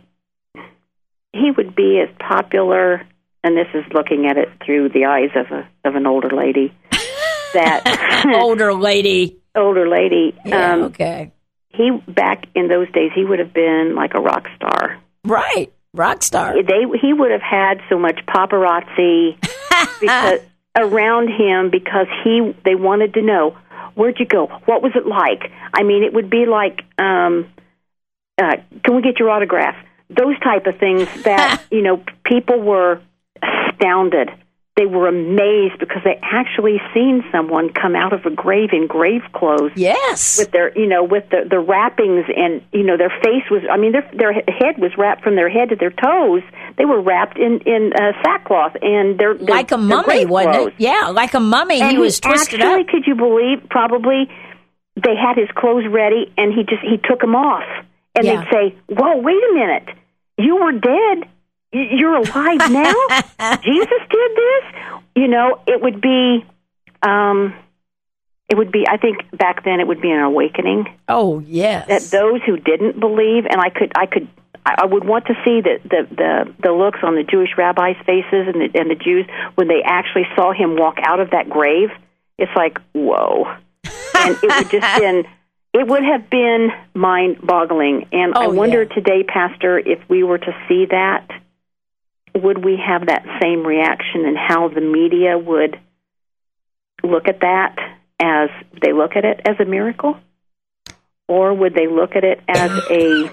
he would be as popular, and this is looking at it through the eyes of a of an older lady, that older lady, older lady. Yeah, um, okay. He back in those days, he would have been like a rock star, right? Rock star. They he would have had so much paparazzi because around him because he they wanted to know, where'd you go? What was it like? I mean, it would be like, um, uh, can we get your autograph? Those type of things that, you know, people were astounded. They were amazed because they actually seen someone come out of a grave in grave clothes. Yes. With their, you know, with the, the wrappings and, you know, their face was, I mean, their their head was wrapped from their head to their toes. They were wrapped in, in uh, sackcloth and their, their like a their mummy, grave wasn't clothes. it? Yeah, like a mummy. And he was twisted actually, up. could you believe, probably they had his clothes ready and he just, he took them off. And Yeah. they'd say, whoa, wait a minute. You were dead. Y- You're alive now? Jesus did this? You know, it would be, um, it would be, I think back then it would be an awakening. Oh, yes. That those who didn't believe, and I could, I could, I would want to see the, the, the, the looks on the Jewish rabbis' faces and the, and the Jews when they actually saw him walk out of that grave. It's like, whoa. And it would just been, it would have been mind-boggling. And Oh, I wonder yeah. today, Pastor, if we were to see that, would we have that same reaction and how the media would look at that as they look at it as a miracle? Or would they look at it as a,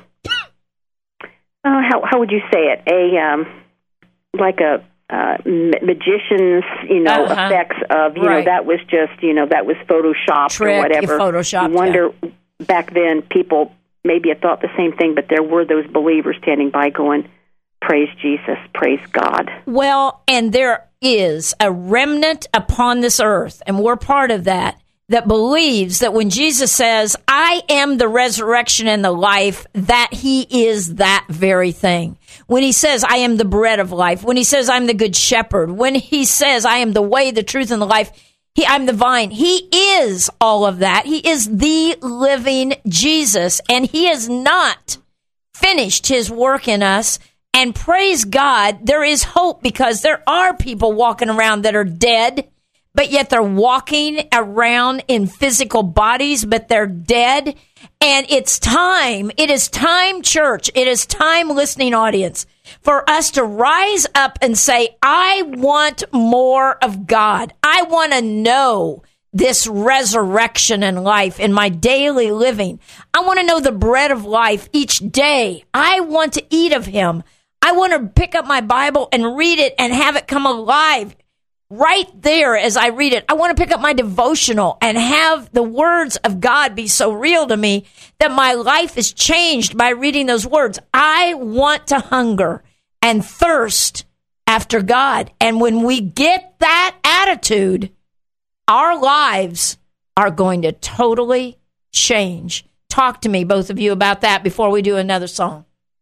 oh, how how would you say it? A, um, like a uh, ma- magician's, you know, Uh-huh. effects of, you Right. know, that was just, you know, that was Photoshopped Trick, or whatever. you Photoshopped, You wonder, back then, people maybe had thought the same thing, but there were those believers standing by going, praise Jesus, praise God. Well, and there is a remnant upon this earth, and we're part of that, that believes that when Jesus says, I am the resurrection and the life, that he is that very thing. When he says, I am the bread of life, when he says, I'm the good shepherd, when he says, I am the way, the truth, and the life, he, I'm the vine. He is all of that. He is the living Jesus, and he has not finished his work in us. And praise God, there is hope because there are people walking around that are dead, but yet they're walking around in physical bodies, but they're dead. And it's time, it is time, church, it is time, listening audience, for us to rise up and say, I want more of God. I want to know this resurrection and life in my daily living. I want to know the bread of life each day. I want to eat of him. I want to pick up my Bible and read it and have it come alive right there as I read it. I want to pick up my devotional and have the words of God be so real to me that my life is changed by reading those words. I want to hunger and thirst after God. And when we get that attitude, our lives are going to totally change. Talk to me, both of you, about that before we do another song.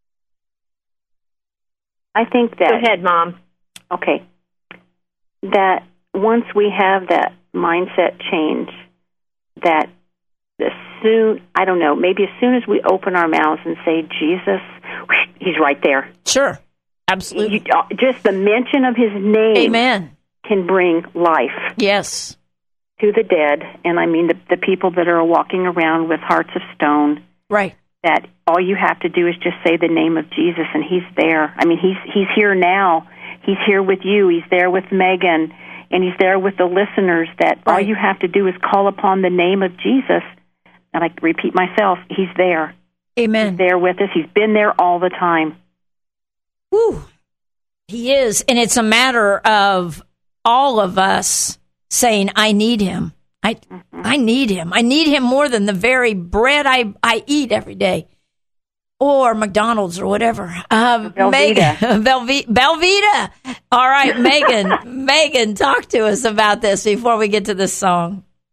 I think that... Go ahead, Mom. Okay. That once we have that mindset change, that as soon, I don't know, maybe as soon as we open our mouths and say, Jesus, he's right there. Sure. Absolutely. You, uh, just the mention of his name Amen. can bring life Yes. to the dead. And I mean the, the people that are walking around with hearts of stone. Right. That all you have to do is just say the name of Jesus, and he's there. I mean, he's he's here now. He's here with you. He's there with Megan, and he's there with the listeners. That all Right. you have to do is call upon the name of Jesus. And I repeat myself, he's there. Amen. He's there with us. He's been there all the time. Woo. He is. And it's a matter of all of us saying, I need him. I mm-hmm. I need him. I need him more than the very bread I, I eat every day. Or McDonald's or whatever. Um, Velveeta. Megan, Velve- Velveeta. All right, Megan. Megan, talk to us about this before we get to this song.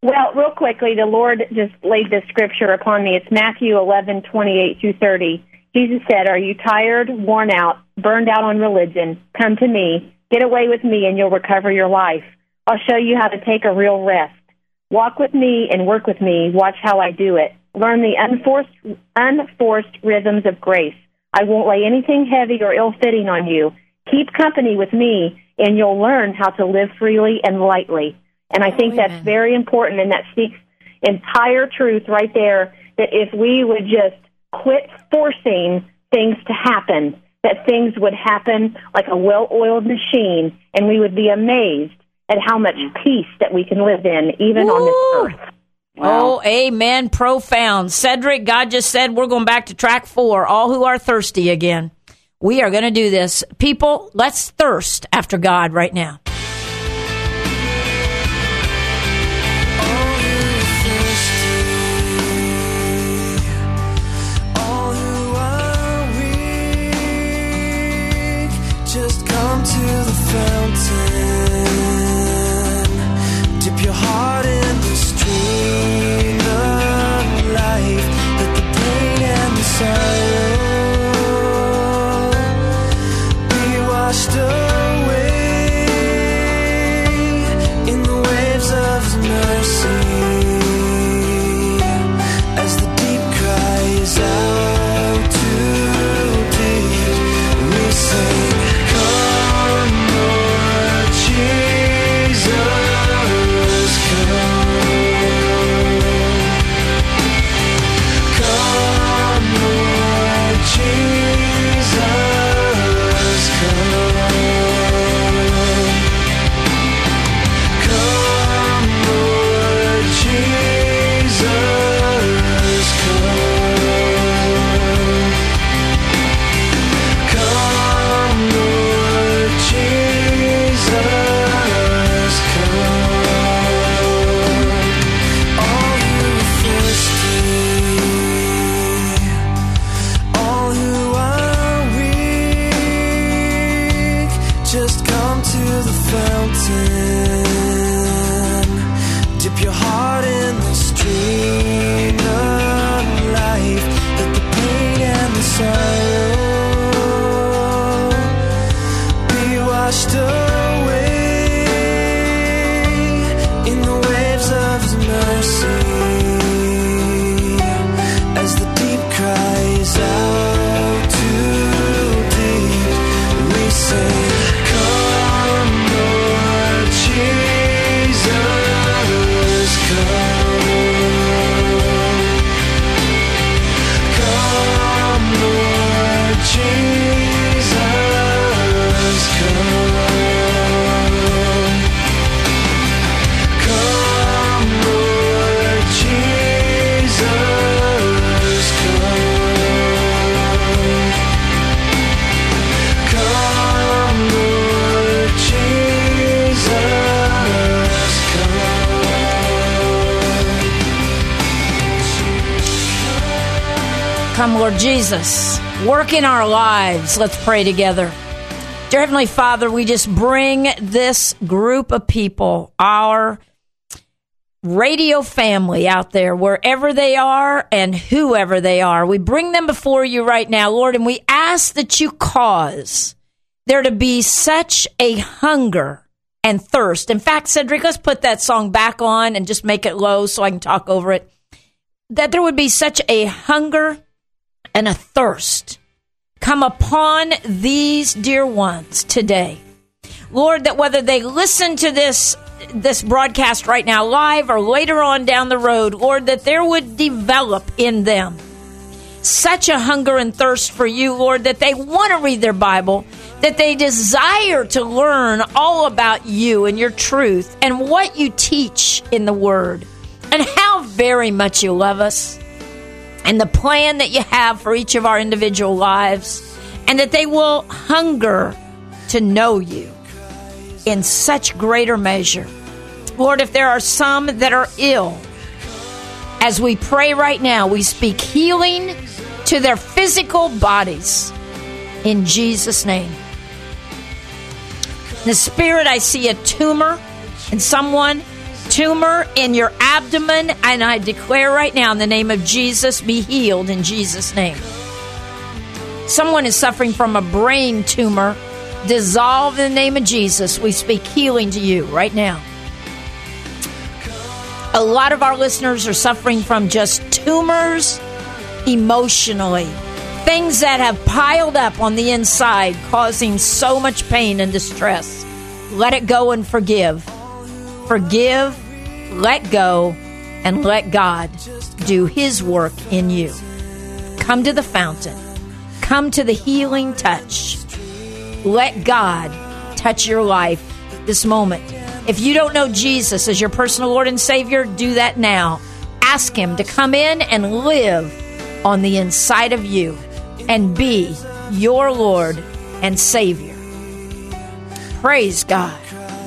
Well, real quickly, the Lord just laid this scripture upon me. It's Matthew eleven twenty-eight through thirty. Jesus said, "Are you tired, worn out, burned out on religion? Come to me. Get away with me, and you'll recover your life. I'll show you how to take a real rest. Walk with me and work with me. Watch how I do it. Learn the unforced, unforced rhythms of grace. I won't lay anything heavy or ill-fitting on you. Keep company with me, and you'll learn how to live freely and lightly." And I think Amen. that's very important, and that speaks entire truth right there, that if we would just quit forcing things to happen, that things would happen like a well-oiled machine, and we would be amazed at how much peace that we can live in, even Woo! on this earth. Oh, amen. Profound. Cedric, God just said we're going back to track four, all who are thirsty again. We are going to do this. People, let's thirst after God right now. All who are weak, just come to the fountain. Dip your heart in the stream of life. Let the pain and the sorrow be washed away in the waves of His mercy. As the deep cries out too deep, we sing, "Come, Lord Jesus, come. Come, Lord Jesus, come. Come, Lord Jesus, come. Come, Lord Jesus, come. All who are thirsty, all who are weak, just come to the fountain. Dip your heart in the stream of life. Let the pain and the sorrow be washed away in the waves of His mercy. As the deep cries out too deep, we say, "Come, Lord Jesus, come. Come, Lord Jesus, come. Come, Lord Jesus, come. Come, Lord Jesus, come. Come, Lord Jesus, work in our lives. Let's pray together. Dear Heavenly Father, we just bring this group of people, our radio family out there, wherever they are and whoever they are. We bring them before you right now, Lord, and we ask that you cause there to be such a hunger and thirst. In fact, Cedric, let's put that song back on and just make it low so I can talk over it. That there would be such a hunger and a thirst come upon these dear ones today. Lord, that whether they listen to this this broadcast right now live or later on down the road, Lord, that there would develop in them such a hunger and thirst for you, Lord, that they want to read their Bible, that they desire to learn all about you and your truth and what you teach in the Word and how very much you love us and the plan that you have for each of our individual lives, and that they will hunger to know you in such greater measure. Lord, if there are some that are ill, as we pray right now, we speak healing to their physical bodies in Jesus' name. In the spirit, I see a tumor in someone, tumor in your abdomen, and I declare right now in the name of Jesus, be healed in Jesus' name. Someone is suffering from a brain tumor, dissolve in the name of Jesus. We speak healing to you right now. A lot of our listeners are suffering from just tumors emotionally. Things that have piled up on the inside, causing so much pain and distress. Let it go and forgive. Forgive, let go, and let God do His work in you. Come to the fountain. Come to the healing touch. Let God touch your life this moment. If you don't know Jesus as your personal Lord and Savior, do that now. Ask Him to come in and live on the inside of you and be your Lord and Savior. Praise God.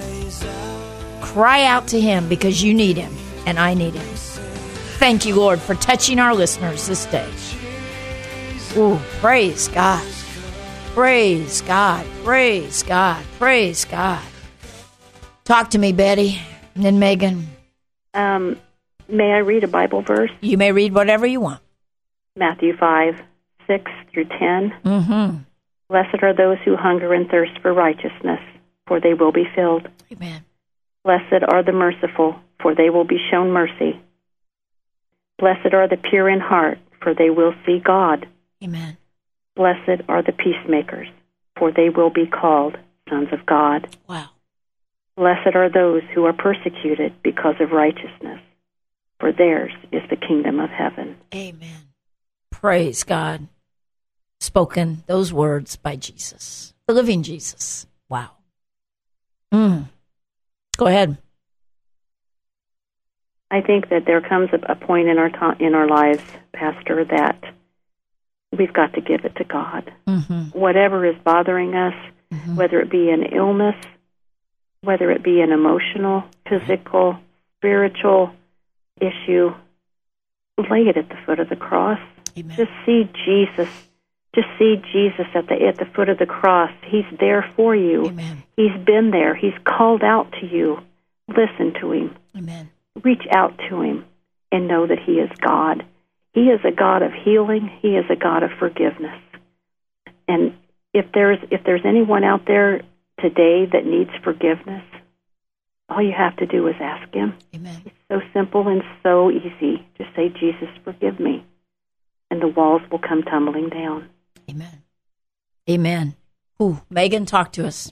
Cry out to Him because you need Him and I need Him. Thank you, Lord, for touching our listeners this day. Ooh, praise God. Praise God. Praise God. Praise God. Talk to me, Betty, and then Megan. Um, may I read a Bible verse? You may read whatever you want. Matthew five, six through ten. Mm-hmm. Blessed are those who hunger and thirst for righteousness, for they will be filled. Amen. Blessed are the merciful, for they will be shown mercy. Blessed are the pure in heart, for they will see God. Amen. Blessed are the peacemakers, for they will be called sons of God. Wow. Blessed are those who are persecuted because of righteousness, for theirs is the kingdom of heaven. Amen. Praise God. Spoken those words by Jesus, the living Jesus. Wow. Mm. Go ahead. I think that there comes a, a point in our to- in our lives, Pastor, that we've got to give it to God. Mm-hmm. Whatever is bothering us, mm-hmm. whether it be an illness, whether it be an emotional, physical, spiritual issue, lay it at the foot of the cross. Amen. Just see Jesus. Just see Jesus at the at the foot of the cross. He's there for you. Amen. He's been there. He's called out to you. Listen to Him. Amen. Reach out to Him and know that He is God. He is a God of healing. He is a God of forgiveness. And if there's if there's anyone out there today that needs forgiveness, all you have to do is ask Him. Amen. It's so simple and so easy. Just say, Jesus, forgive me. And the walls will come tumbling down. Amen. Amen. Ooh, Megan, talk to us.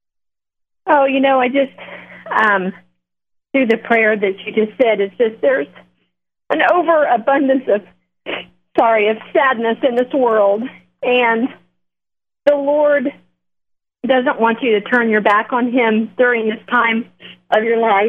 Oh, you know, I just, um, through the prayer that you just said, it's just there's an overabundance of, sorry, of sadness in this world. And the Lord doesn't want you to turn your back on Him during this time of your life.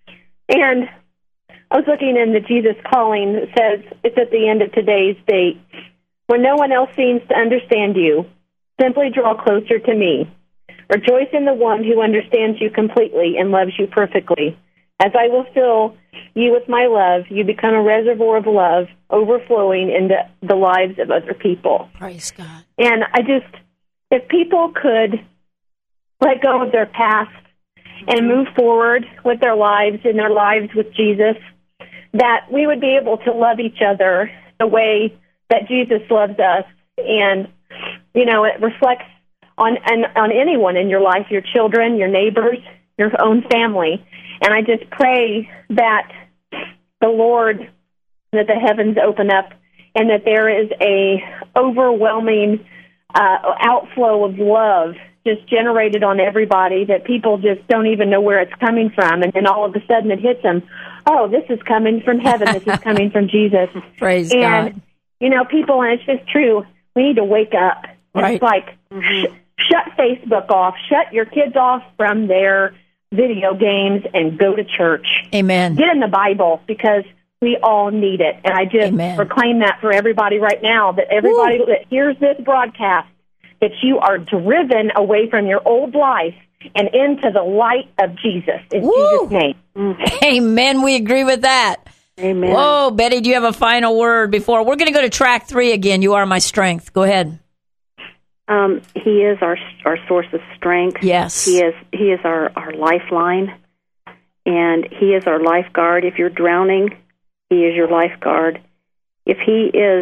And I was looking in the Jesus Calling that says it's at the end of today's date. When no one else seems to understand you, simply draw closer to me. Rejoice in the one who understands you completely and loves you perfectly. As I will fill you with my love, you become a reservoir of love overflowing into the lives of other people. Praise God. And I just, if people could let go of their past and move forward with their lives and their lives with Jesus, that we would be able to love each other the way that Jesus loves us. And, you know, it reflects on, on, on anyone in your life, your children, your neighbors, your own family. And I just pray that the Lord, that the heavens open up and that there is a overwhelming uh, outflow of love just generated on everybody, that people just don't even know where it's coming from. And then all of a sudden it hits them. Oh, this is coming from heaven. This is coming from Jesus. Praise and, God. you know, people, and it's just true, we need to wake up. Right. It's like, sh- shut Facebook off. Shut your kids off from their video games and go to church. Amen. Get in the Bible, because we all need it. And I just Amen. proclaim that for everybody right now, that everybody Woo. that hears this broadcast, that you are driven away from your old life and into the light of Jesus. In Woo. Jesus' name. Amen. We agree with that. Amen. Whoa, Betty, do you have a final word before? We're going to go to track three again. You are my strength. Go ahead. Um, he is our our source of strength. Yes. He is he is our, our lifeline. and He is our lifeguard. If you're drowning, He is your lifeguard. If He is,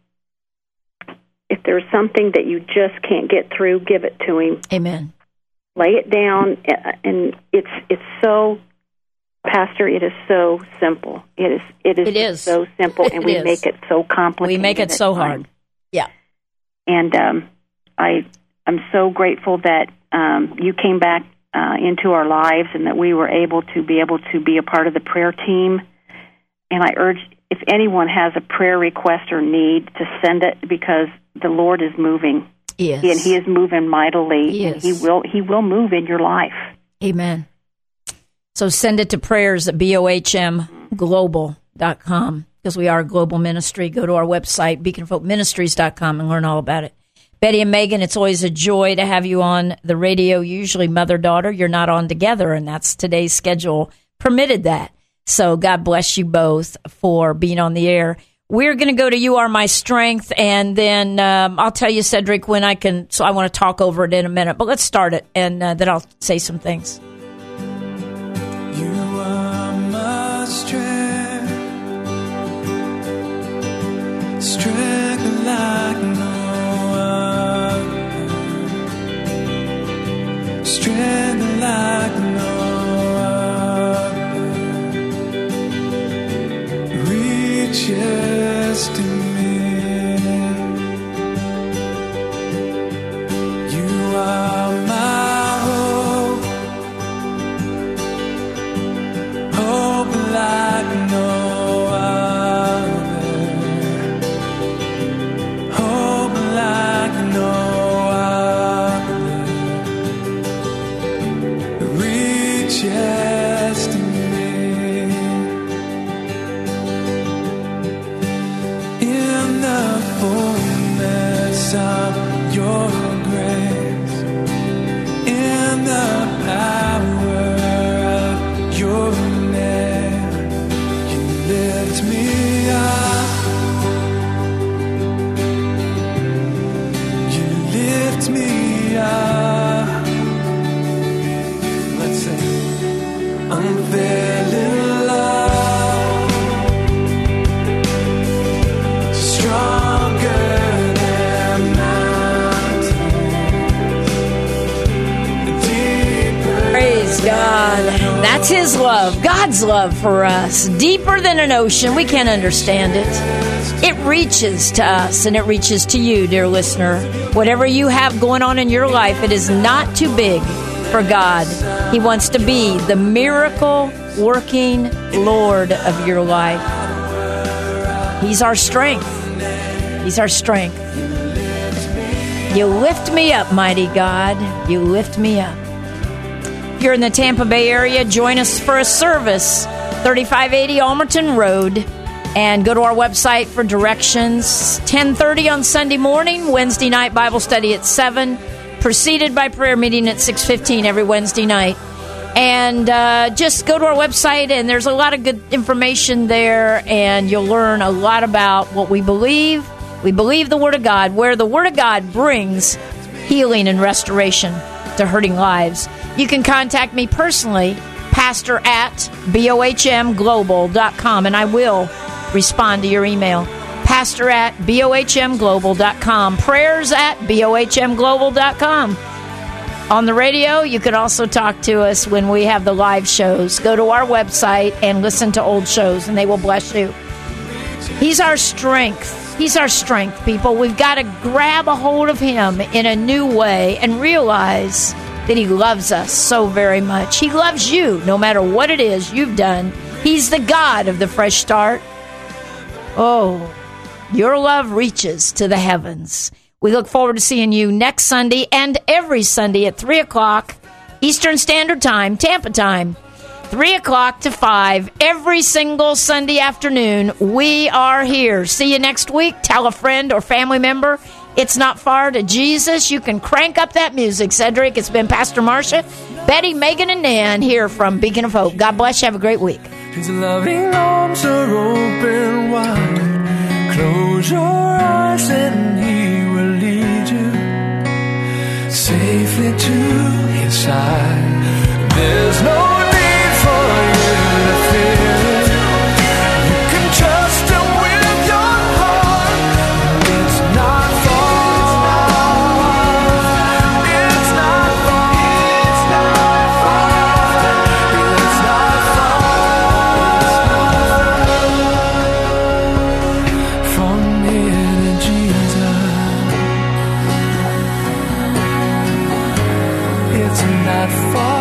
if there's something that you just can't get through, give it to Him. Amen. Lay it down, and it's it's so, Pastor, it is so simple. It is it is, It is. so simple, and It we is. make it so complicated. We make it at so times. hard. Yeah. And um, I I'm so grateful that um, you came back uh, into our lives, and that we were able to be able to be a part of the prayer team. And I urge, if anyone has a prayer request or need, to send it, because the Lord is moving. Yes. And He is moving mightily. He and is. He will He will move in your life. Amen. So send it to prayers at B O H M global dot com, because we are a global ministry. Go to our website, beacon of hope ministries dot com, and learn all about it. Betty and Megan, it's always a joy to have you on the radio. Usually mother-daughter, you're not on together, and that's today's schedule permitted that. So God bless you both for being on the air. We're going to go to You Are My Strength, and then um, I'll tell you, Cedric, when I can. So I want to talk over it in a minute, but let's start it, and uh, then I'll say some things. You are my strength, strength like no other, strength like no other, reaches to me. You are my hope, hope like no other, hope like no other, reaches to me. In the fullness of your grace, in the power of your name, you lift me up, you lift me up. Let's sing. Unfailing love, stronger than mountains, deeper. Praise God. That's His love, God's love for us. Deeper than an ocean. We can't understand it. It reaches to us, and it reaches to you, dear listener. Whatever you have going on in your life, it is not too big for God. He wants to be the miracle working Lord of your life. He's our strength. He's our strength. You lift me up, mighty God. You lift me up. If you're in the Tampa Bay area, join us for a service, thirty-five eighty Almerton Road, and go to our website for directions. ten thirty on Sunday morning, Wednesday night Bible study at seven, preceded by prayer meeting at six fifteen every Wednesday night. And uh, just go to our website, and there's a lot of good information there, and you'll learn a lot about what we believe. We believe the Word of God, where the Word of God brings healing and restoration to hurting lives. You can contact me personally, pastor at B O H M global dot com, and I will respond to your email. Pastor at B O H M global dot com. Prayers at B O H M global dot com. On the radio, you can also talk to us when we have the live shows. Go to our website and listen to old shows, and they will bless you. He's our strength. He's our strength, people. We've got to grab a hold of Him in a new way and realize that He loves us so very much. He loves you no matter what it is you've done. He's the God of the fresh start. Oh, your love reaches to the heavens. We look forward to seeing you next Sunday and every Sunday at three o'clock Eastern Standard Time, Tampa time. three o'clock to five every single Sunday afternoon. We are here. See you next week. Tell a friend or family member. It's not far to Jesus. You can crank up that music. Cedric, it's been Pastor Marcia, Betty, Megan, and Nan here from Beacon of Hope. God bless you. Have a great week. His loving arms are open wide. Close your eyes and He will lead you safely to His side. There's no need for you that far.